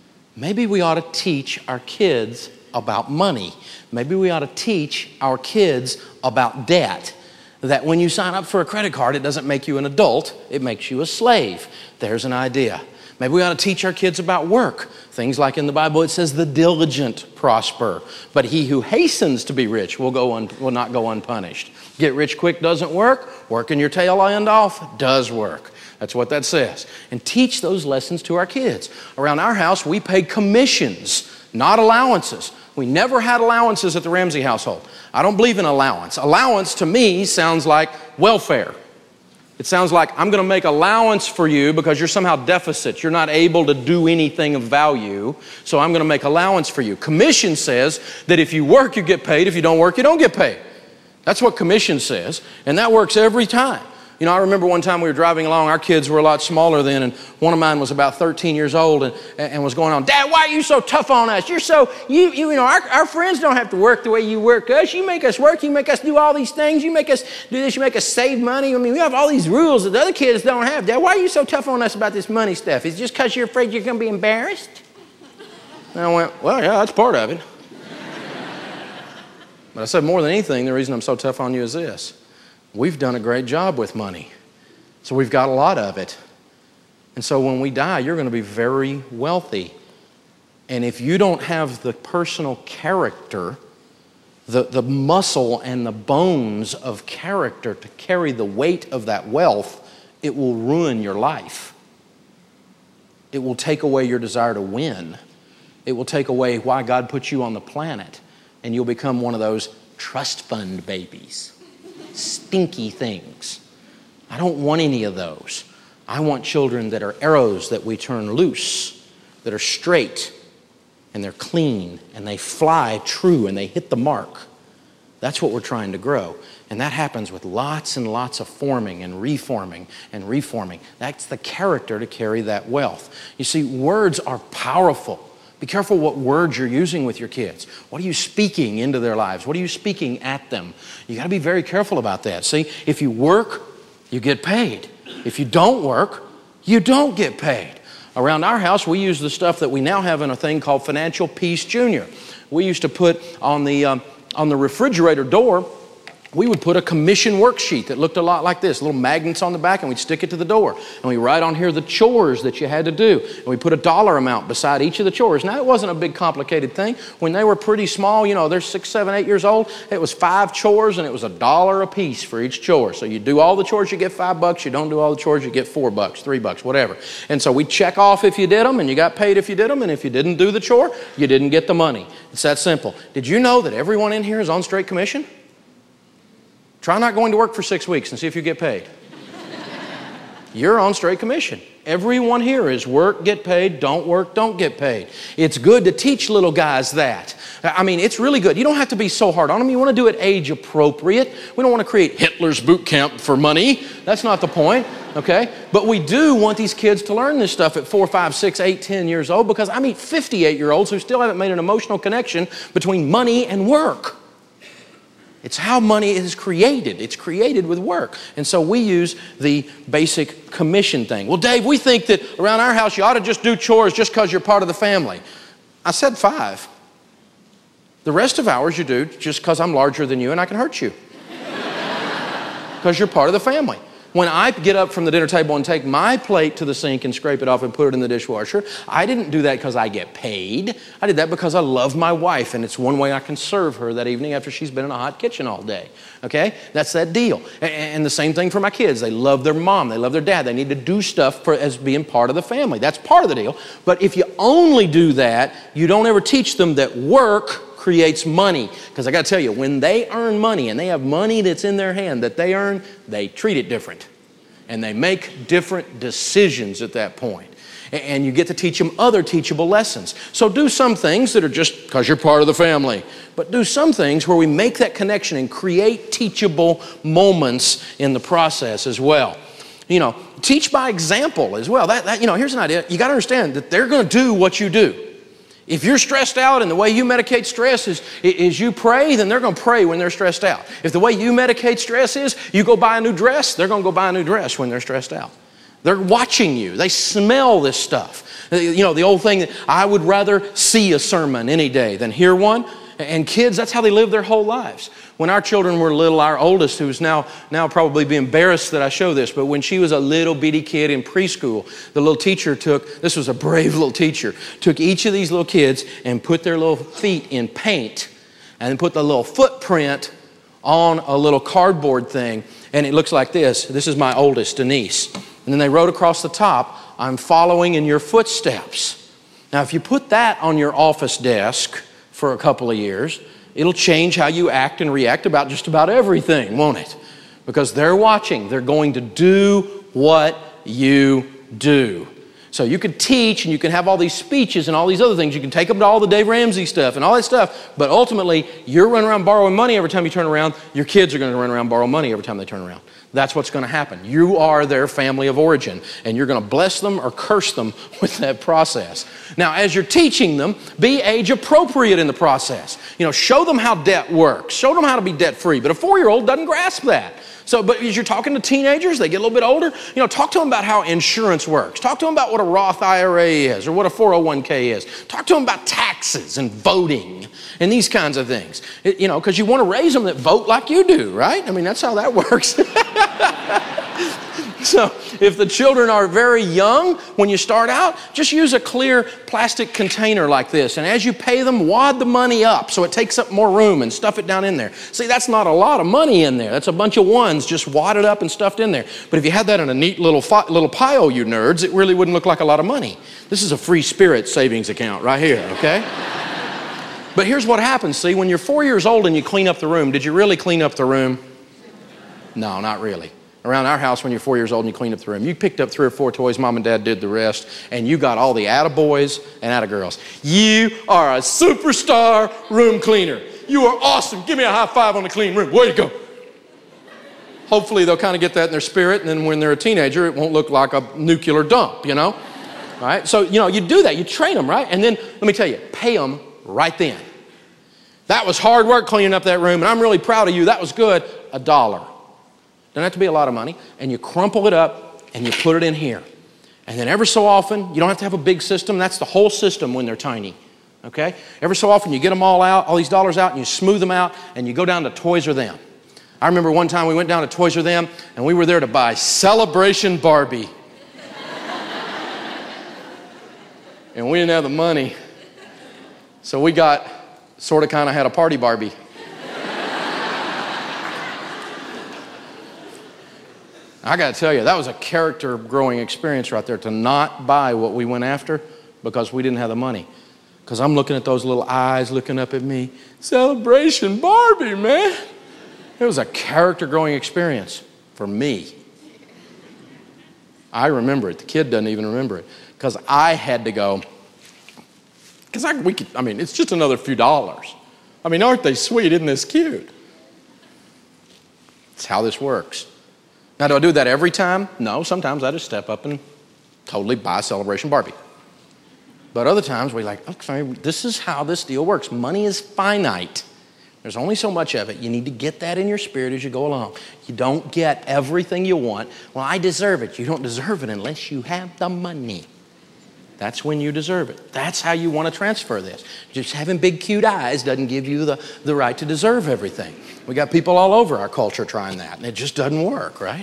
Maybe we ought to teach our kids about money. Maybe we ought to teach our kids about debt. That when you sign up for a credit card, it doesn't make you an adult, it makes you a slave. There's an idea. Maybe we ought to teach our kids about work. Things like in the Bible, it says the diligent prosper, but he who hastens to be rich will go un- will not go unpunished. Get rich quick doesn't work. Working your tail end off does work. That's what that says. And teach those lessons to our kids. Around our house, we pay commissions, not allowances. We never had allowances at the Ramsey household. I don't believe in allowance. Allowance to me sounds like welfare. It sounds like I'm going to make allowance for you because you're somehow deficit. You're not able to do anything of value, so I'm going to make allowance for you. Commission says that if you work, you get paid. If you don't work, you don't get paid. That's what commission says, and that works every time. You know, I remember one time we were driving along. Our kids were a lot smaller then, and one of mine was about thirteen years old and, and was going on, Dad, why are you so tough on us? You're so, you you, you know, our, our friends don't have to work the way you work us. You make us work. You make us do all these things. You make us do this. You make us save money. I mean, we have all these rules that the other kids don't have. Dad, why are you so tough on us about this money stuff? Is it just because you're afraid you're going to be embarrassed? And I went, well, yeah, that's part of it. But I said, more than anything, the reason I'm so tough on you is this. We've done a great job with money, so we've got a lot of it. And so when we die, you're going to be very wealthy. And if you don't have the personal character, the, the muscle and the bones of character to carry the weight of that wealth, it will ruin your life. It will take away your desire to win. It will take away why God put you on the planet. And you'll become one of those trust fund babies. Stinky things. I don't want any of those. I want children that are arrows that we turn loose, that are straight, and they're clean, and they fly true, and they hit the mark. That's what we're trying to grow. And that happens with lots and lots of forming and reforming and reforming. That's the character to carry that wealth. You see, words are powerful. Be careful what words you're using with your kids. What are you speaking into their lives? What are you speaking at them? You got to be very careful about that. See, if you work, you get paid. If you don't work, you don't get paid. Around our house, we use the stuff that we now have in a thing called Financial Peace Junior We used to put on the, um, on the refrigerator door, we would put a commission worksheet that looked a lot like this, little magnets on the back, and we'd stick it to the door. And we write on here the chores that you had to do. And we put a dollar amount beside each of the chores. Now, it wasn't a big complicated thing. When they were pretty small, you know, they're six, seven, eight years old, it was five chores, and it was a dollar a piece for each chore. So you do all the chores, you get five bucks. You don't do all the chores, you get four bucks, three bucks, whatever. And so we check off if you did them, and you got paid if you did them. And if you didn't do the chore, you didn't get the money. It's that simple. Did you know that everyone in here is on straight commission? Try not going to work for six weeks and see if you get paid. You're on straight commission. Everyone here is work, get paid, don't work, don't get paid. It's good to teach little guys that. I mean, it's really good. You don't have to be so hard on them. You want to do it age appropriate. We don't want to create Hitler's boot camp for money. That's not the point, okay? But we do want these kids to learn this stuff at four, five, six, eight, ten years old, because I meet fifty-eight-year-olds who still haven't made an emotional connection between money and work. It's how money is created. It's created with work. And so we use the basic commission thing. Well, Dave, we think that around our house you ought to just do chores just because you're part of the family. I said five. The rest of ours you do just because I'm larger than you and I can hurt you. Because you're part of the family. When I get up from the dinner table and take my plate to the sink and scrape it off and put it in the dishwasher, I didn't do that because I get paid. I did that because I love my wife, and it's one way I can serve her that evening after she's been in a hot kitchen all day. Okay? That's that deal. And the same thing for my kids. They love their mom. They love their dad. They need to do stuff for, as being part of the family. That's part of the deal. But if you only do that, you don't ever teach them that work creates money. Because I got to tell you, when they earn money and they have money that's in their hand that they earn, they treat it different. And they make different decisions at that point. And you get to teach them other teachable lessons. So do some things that are just because you're part of the family. But do some things where we make that connection and create teachable moments in the process as well. You know, teach by example as well. That, that you know, here's an idea. You got to understand that they're going to do what you do. If you're stressed out and the way you medicate stress is, is you pray, then they're going to pray when they're stressed out. If the way you medicate stress is you go buy a new dress, they're going to go buy a new dress when they're stressed out. They're watching you. They smell this stuff. You know, the old thing that I would rather see a sermon any day than hear one. And kids, that's how they live their whole lives. When our children were little, our oldest, who's now, now probably be embarrassed that I show this, but when she was a little bitty kid in preschool, the little teacher took, this was a brave little teacher, took each of these little kids and put their little feet in paint and then put the little footprint on a little cardboard thing. And it looks like this. This is my oldest, Denise. And then they wrote across the top, "I'm following in your footsteps." Now, if you put that on your office desk for a couple of years, it'll change how you act and react about just about everything, won't it? Because they're watching. They're going to do what you do. So you could teach and you can have all these speeches and all these other things. You can take them to all the Dave Ramsey stuff and all that stuff. But ultimately, you're running around borrowing money every time you turn around. Your kids are going to run around and borrow money every time they turn around. That's what's going to happen. You are their family of origin, and you're going to bless them or curse them with that process. Now, as you're teaching them, be age appropriate in the process. You know, show them how debt works. Show them how to be debt-free. But a four-year-old doesn't grasp that. So, but as you're talking to teenagers, they get a little bit older, you know, talk to them about how insurance works. Talk to them about what a Roth I R A is or what a four oh one k is. Talk to them about taxes and voting and these kinds of things. It, you know, because you want to raise them that vote like you do, right? I mean, that's how that works. So if the children are very young, when you start out, just use a clear plastic container like this. And as you pay them, wad the money up so it takes up more room and stuff it down in there. See, that's not a lot of money in there. That's a bunch of ones just wadded up and stuffed in there. But if you had that in a neat little, fi- little pile, you nerds, it really wouldn't look like a lot of money. This is a free spirit savings account right here, okay? But here's what happens, see, when you're four years old and you clean up the room, did you really clean up the room? No, not really. Around our house, when you're four years old and you clean up the room, you picked up three or four toys, mom and dad did the rest, and you got all the attaboys and attagirls. You are a superstar room cleaner. You are awesome. Give me a high five on the clean room. Way to go. Hopefully they'll kind of get that in their spirit, and then when they're a teenager, it won't look like a nuclear dump, you know? All right? So, you know, you do that. You train them, right? And then, let me tell you, pay them right then. That was hard work cleaning up that room, and I'm really proud of you. That was good. A dollar. Doesn't have to be a lot of money. And you crumple it up, and you put it in here. And then every so often, you don't have to have a big system. That's the whole system when they're tiny. Okay? Every so often, you get them all out, all these dollars out, and you smooth them out, and you go down to Toys R Them. I remember one time we went down to Toys R Them, and we were there to buy Celebration Barbie. And we didn't have the money. So we got, sort of kind of had a party Barbie. I got to tell you, that was a character growing experience right there, to not buy what we went after because we didn't have the money. Because I'm looking at those little eyes looking up at me. Celebration Barbie, man. It was a character growing experience for me. I remember it. The kid doesn't even remember it. Because I had to go, because I, we could, I mean, it's just another few dollars. I mean, aren't they sweet? Isn't this cute? It's how this works. Now, do I do that every time? No, sometimes I just step up and totally buy Celebration Barbie. But other times we're like, okay, this is how this deal works. Money is finite. There's only so much of it. You need to get that in your spirit as you go along. You don't get everything you want. Well, I deserve it. You don't deserve it unless you have the money. That's when you deserve it. That's how you want to transfer this. Just having big, cute eyes doesn't give you the, the right to deserve everything. We got people all over our culture trying that, and it just doesn't work, right?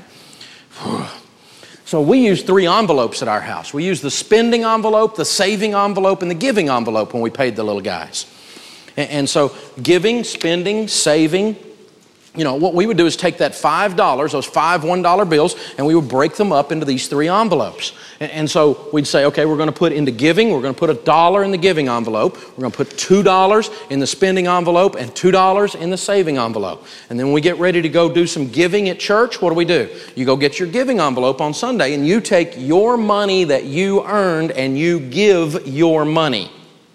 So we use three envelopes at our house. We use the spending envelope, the saving envelope, and the giving envelope when we paid the little guys. And, and so giving, spending, saving, you know, what we would do is take that five dollars, those five one dollar bills, and we would break them up into these three envelopes. And, and so we'd say, okay, we're going to put into giving, we're going to put a dollar in the giving envelope, we're going to put two dollars in the spending envelope, and two dollars in the saving envelope. And then when we get ready to go do some giving at church, what do we do? You go get your giving envelope on Sunday, and you take your money that you earned, and you give your money.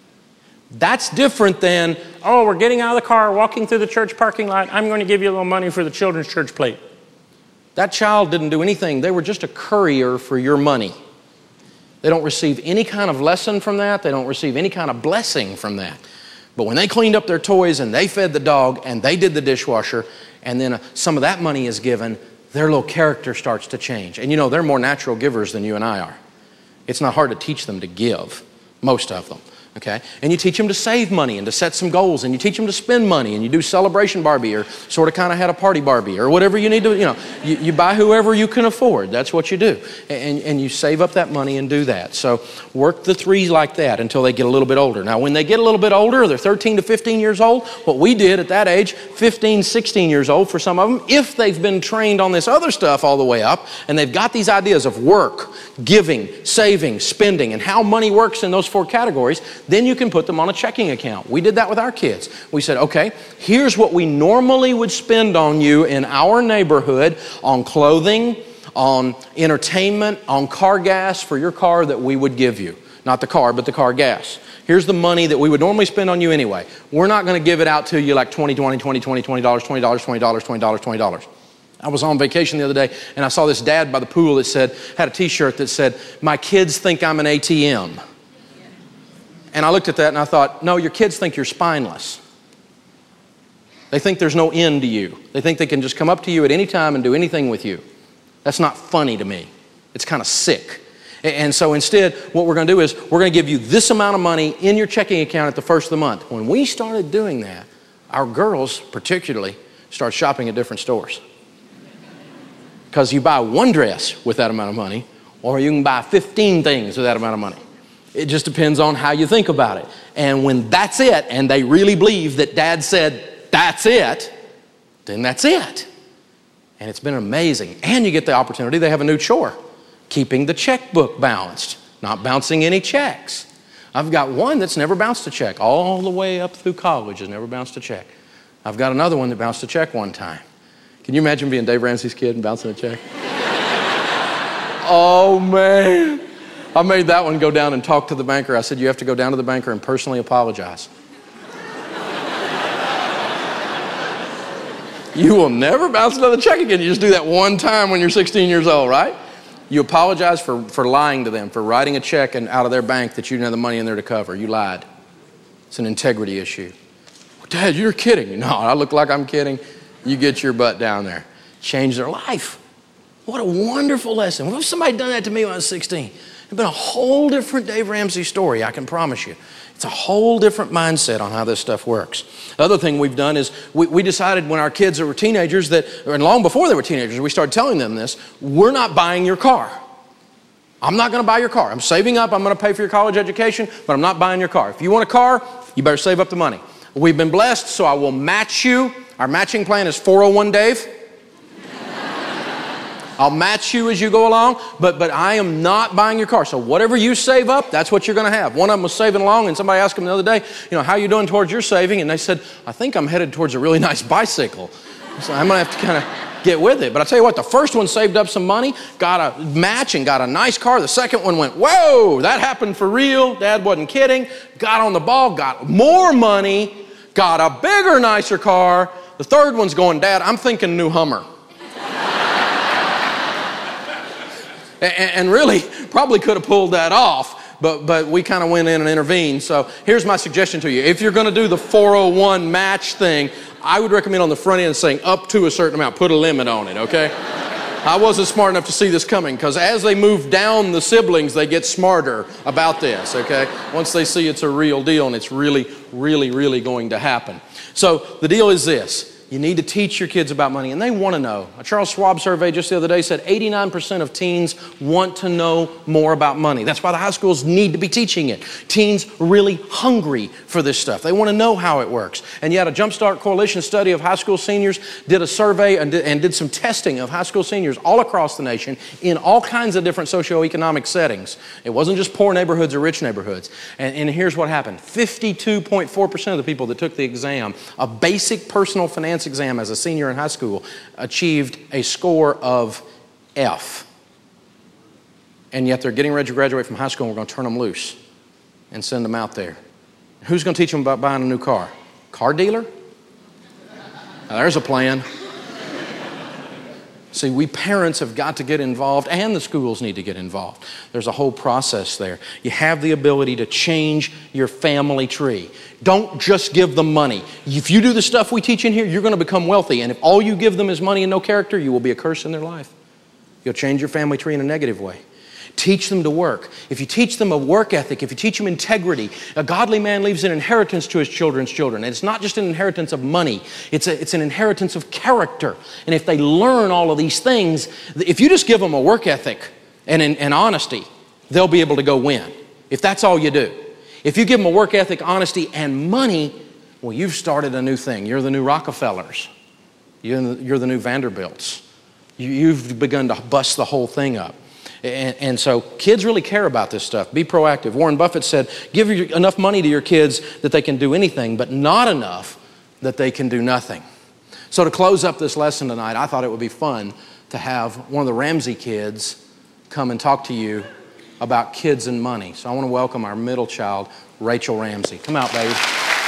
That's different than, oh, we're getting out of the car, walking through the church parking lot. I'm going to give you a little money for the children's church plate. That child didn't do anything. They were just a courier for your money. They don't receive any kind of lesson from that. They don't receive any kind of blessing from that. But when they cleaned up their toys and they fed the dog and they did the dishwasher, and then uh, some of that money is given, their little character starts to change. And you know, they're more natural givers than you and I are. It's not hard to teach them to give, most of them. Okay? And you teach them to save money and to set some goals, and you teach them to spend money, and you do Celebration Barbie, or sort of kind of had a party Barbie, or whatever you need to, you know, you, you buy whoever you can afford. That's what you do. And, and you save up that money and do that. So work the three like that until they get a little bit older. Now, when they get a little bit older, they're thirteen to fifteen years old, what we did at that age, fifteen, sixteen years old for some of them, if they've been trained on this other stuff all the way up, and they've got these ideas of work, giving, saving, spending, and how money works in those four categories, then you can put them on a checking account. We did that with our kids. We said, okay, here's what we normally would spend on you in our neighborhood on clothing, on entertainment, on car gas for your car that we would give you. Not the car, but the car gas. Here's the money that we would normally spend on you anyway. We're not going to give it out to you like twenty, twenty, twenty, twenty, twenty dollars, twenty dollars, twenty dollars, twenty dollars, twenty dollars. I was on vacation the other day, and I saw this dad by the pool that said, had a t-shirt that said, "My kids think I'm an A T M." And I looked at that and I thought, no, your kids think you're spineless. They think there's no end to you. They think they can just come up to you at any time and do anything with you. That's not funny to me. It's kind of sick. And so instead, what we're going to do is we're going to give you this amount of money in your checking account at the first of the month. When we started doing that, our girls particularly started shopping at different stores. Because you buy one dress with that amount of money, or you can buy fifteen things with that amount of money. It just depends on how you think about it. And when that's it, and they really believe that Dad said, that's it, then that's it. And it's been amazing. And you get the opportunity, they have a new chore, keeping the checkbook balanced, not bouncing any checks. I've got one that's never bounced a check, all the way up through college has never bounced a check. I've got another one that bounced a check one time. Can you imagine being Dave Ramsey's kid and bouncing a check? Oh, man. I made that one go down and talk to the banker. I said, you have to go down to the banker and personally apologize. You will never bounce another check again. You just do that one time when you're sixteen years old, right? You apologize for, for lying to them, for writing a check and out of their bank that you didn't have the money in there to cover. You lied. It's an integrity issue. Dad, you're kidding. No, I look like I'm kidding. You get your butt down there. Change their life. What a wonderful lesson. What if somebody done that to me when I was sixteen? It'd been a whole different Dave Ramsey story, I can promise you. It's a whole different mindset on how this stuff works. The other thing we've done is we, we decided when our kids were teenagers that, and long before they were teenagers, we started telling them this, we're not buying your car. I'm not going to buy your car. I'm saving up. I'm going to pay for your college education, but I'm not buying your car. If you want a car, you better save up the money. We've been blessed, so I will match you. Our matching plan is four oh one Dave. I'll match you as you go along, but, but I am not buying your car. So whatever you save up, that's what you're going to have. One of them was saving along, and somebody asked him the other day, you know, how are you doing towards your saving? And they said, I think I'm headed towards a really nice bicycle. So I'm going to have to kind of get with it. But I tell you what, the first one saved up some money, got a match and got a nice car. The second one went, whoa, that happened for real. Dad wasn't kidding. Got on the ball, got more money, got a bigger, nicer car. The third one's going, Dad, I'm thinking new Hummer. And really, probably could have pulled that off, but, but we kind of went in and intervened. So here's my suggestion to you. If you're going to do the four oh one match thing, I would recommend on the front end saying up to a certain amount. Put a limit on it, okay? I wasn't smart enough to see this coming because as they move down the siblings, they get smarter about this, okay? Once they see it's a real deal and it's really, really, really going to happen. So the deal is this. You need to teach your kids about money, and they want to know. A Charles Schwab survey just the other day said eighty-nine percent of teens want to know more about money. That's why the high schools need to be teaching it. Teens are really hungry for this stuff. They want to know how it works. And yet a Jumpstart Coalition study of high school seniors did a survey and did, and did some testing of high school seniors all across the nation in all kinds of different socioeconomic settings. It wasn't just poor neighborhoods or rich neighborhoods. And, and here's what happened. fifty-two point four percent of the people that took the exam, a basic personal finance exam as a senior in high school, achieved a score of F. And yet they're getting ready to graduate from high school and we're going to turn them loose and send them out there. Who's going to teach them about buying a new car? Car dealer? Now, there's a plan. See, we parents have got to get involved, and the schools need to get involved. There's a whole process there. You have the ability to change your family tree. Don't just give them money. If you do the stuff we teach in here, you're going to become wealthy. And if all you give them is money and no character, you will be a curse in their life. You'll change your family tree in a negative way. Teach them to work. If you teach them a work ethic, if you teach them integrity, a godly man leaves an inheritance to his children's children. And it's not just an inheritance of money. It's, a, it's an inheritance of character. And if they learn all of these things, if you just give them a work ethic and, and, and honesty, they'll be able to go win. If that's all you do. If you give them a work ethic, honesty, and money, well, you've started a new thing. You're the new Rockefellers. You're the, you're the new Vanderbilts. You, you've begun to bust the whole thing up. And, and so kids really care about this stuff. Be proactive. Warren Buffett said, give your, enough money to your kids that they can do anything, but not enough that they can do nothing. So to close up this lesson tonight, I thought it would be fun to have one of the Ramsey kids come and talk to you about kids and money. So I want to welcome our middle child, Rachel Ramsey. Come out, baby.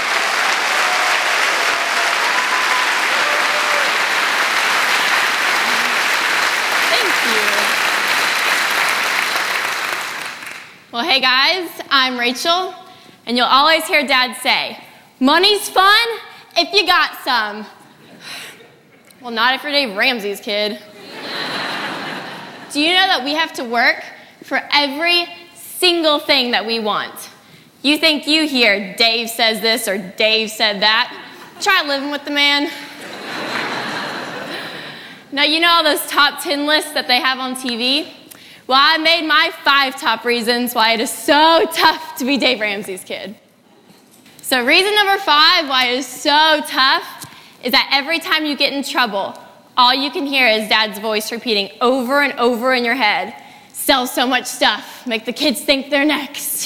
Well, hey guys, I'm Rachel, and you'll always hear Dad say, money's fun if you got some. Well, not if you're Dave Ramsey's kid. Do you know that we have to work for every single thing that we want? You think you hear Dave says this or Dave said that. Try living with the man. Now, you know all those top ten lists that they have on T V? Well, I made my five top reasons why it is so tough to be Dave Ramsey's kid. So reason number five why it is so tough is that every time you get in trouble, all you can hear is Dad's voice repeating over and over in your head, sell so much stuff, make the kids think they're next.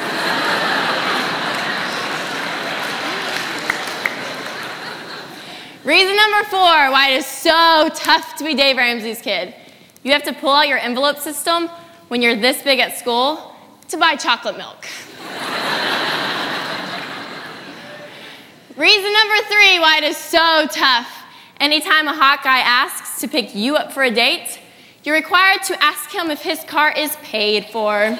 Reason number four why it is so tough to be Dave Ramsey's kid. You have to pull out your envelope system when you're this big at school to buy chocolate milk. Reason number three why it is so tough. Anytime a hot guy asks to pick you up for a date, you're required to ask him if his car is paid for.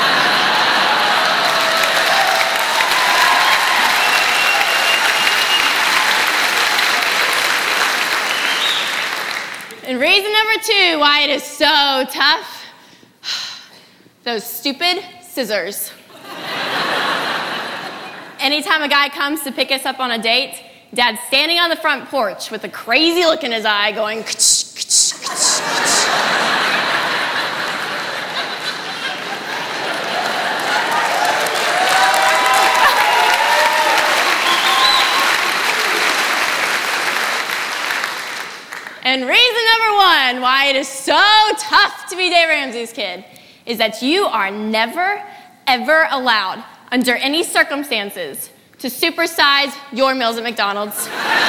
And reason number two why it is so tough, those stupid scissors. Anytime a guy comes to pick us up on a date, Dad's standing on the front porch with a crazy look in his eye going, kch, kch, kch, kch. And reason number one why it is so tough to be Dave Ramsey's kid is that you are never, ever allowed, under any circumstances, to supersize your meals at McDonald's.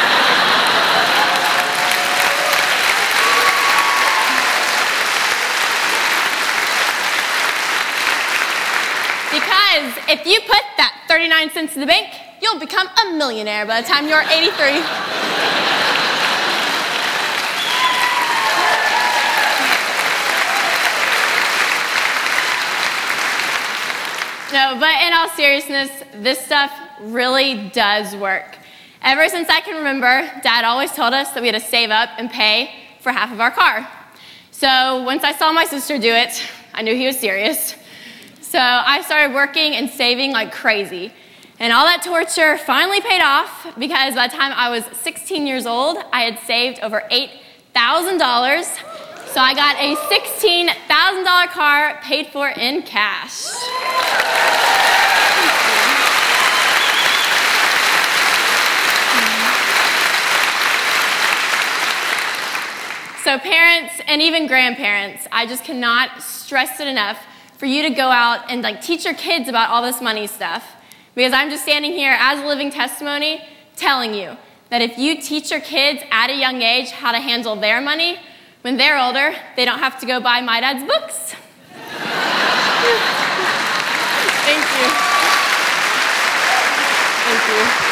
Because if you put that thirty-nine cents in the bank, you'll become a millionaire by the time you're eighty-three. No, but in all seriousness, this stuff really does work. Ever since I can remember, Dad always told us that we had to save up and pay for half of our car. So once I saw my sister do it, I knew he was serious. So I started working and saving like crazy. And all that torture finally paid off because by the time I was sixteen years old, I had saved over eight thousand dollars. So I got a sixteen thousand dollars car paid for in cash. So parents and even grandparents, I just cannot stress it enough for you to go out and like teach your kids about all this money stuff. Because I'm just standing here as a living testimony telling you that if you teach your kids at a young age how to handle their money, when they're older, they don't have to go buy my dad's books. Thank you. Thank you.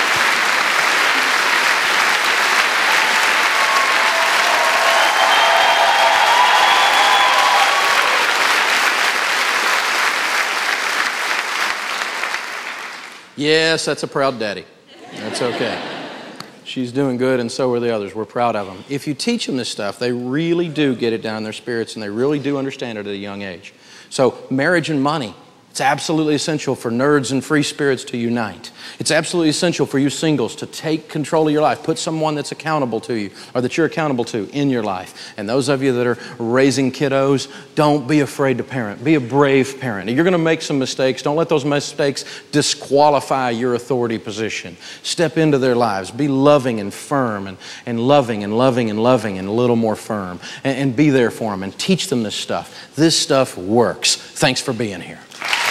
Yes, that's a proud daddy. That's okay. She's doing good, and so are the others. We're proud of them. If you teach them this stuff, they really do get it down in their spirits, and they really do understand it at a young age. So marriage and money, it's absolutely essential for nerds and free spirits to unite. It's absolutely essential for you singles to take control of your life. Put someone that's accountable to you or that you're accountable to in your life. And those of you that are raising kiddos, don't be afraid to parent. Be a brave parent. You're going to make some mistakes. Don't let those mistakes disqualify your authority position. Step into their lives. Be loving and firm and, and loving and loving and loving and a little more firm. And, and be there for them and teach them this stuff. This stuff works. Thanks for being here.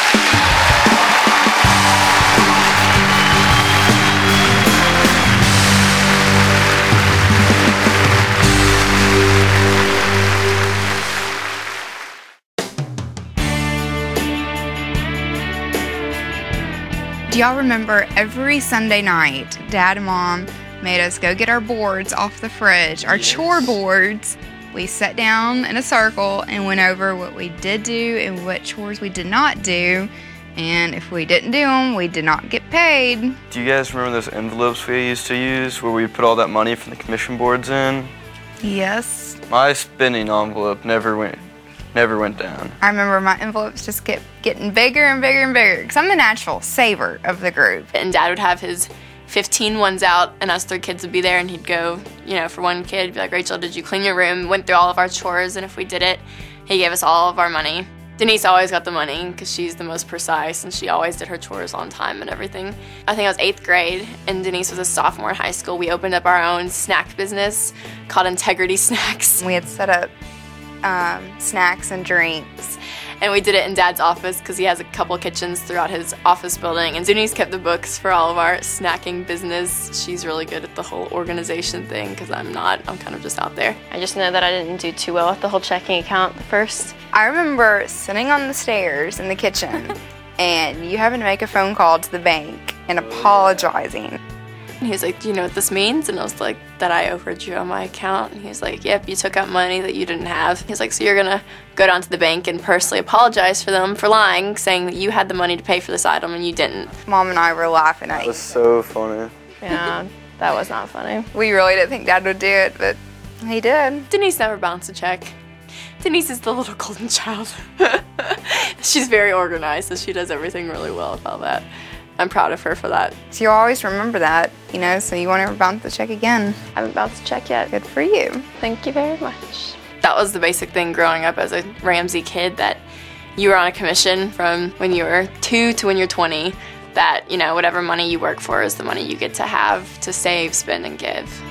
Do y'all remember every Sunday night, Dad and Mom made us go get our boards off the fridge, our yes. chore boards. We sat down in a circle and went over what we did do and what chores we did not do. And if we didn't do them, we did not get paid. Do you guys remember those envelopes we used to use where we put all that money from the commission boards in? Yes. My spending envelope never went never went down. I remember my envelopes just kept getting bigger and bigger and bigger because I'm the natural saver of the group. And Dad would have his fifteen ones out, and us three kids would be there, and he'd go, you know, for one kid, be like, Rachel, did you clean your room? Went through all of our chores, and if we did it, he gave us all of our money. Denise always got the money because she's the most precise, and she always did her chores on time and everything. I think I was eighth grade, and Denise was a sophomore in high school. We opened up our own snack business called Integrity Snacks. We had set up um, snacks and drinks. And we did it in Dad's office because he has a couple kitchens throughout his office building. And Denise kept the books for all of our snacking business. She's really good at the whole organization thing because I'm not. I'm kind of just out there. I just know that I didn't do too well with the whole checking account at first. I remember sitting on the stairs in the kitchen and you having to make a phone call to the bank and apologizing. And he was like, do you know what this means? And I was like, that I overdrew on my account. And he was like, yep, you took out money that you didn't have. He's like, so you're gonna go down to the bank and personally apologize for them for lying, saying that you had the money to pay for this item and you didn't. Mom and I were laughing at That you. was so funny. Yeah, that was not funny. We really didn't think Dad would do it, but he did. Denise never bounced a check. Denise is the little golden child. She's very organized, so she does everything really well about that. I'm proud of her for that. So you always remember that, you know, so you won't ever bounce the check again. I haven't bounced a check yet. Good for you. Thank you very much. That was the basic thing growing up as a Ramsey kid, that you were on a commission from when you were two to when you're twenty, that, you know, whatever money you work for is the money you get to have to save, spend, and give.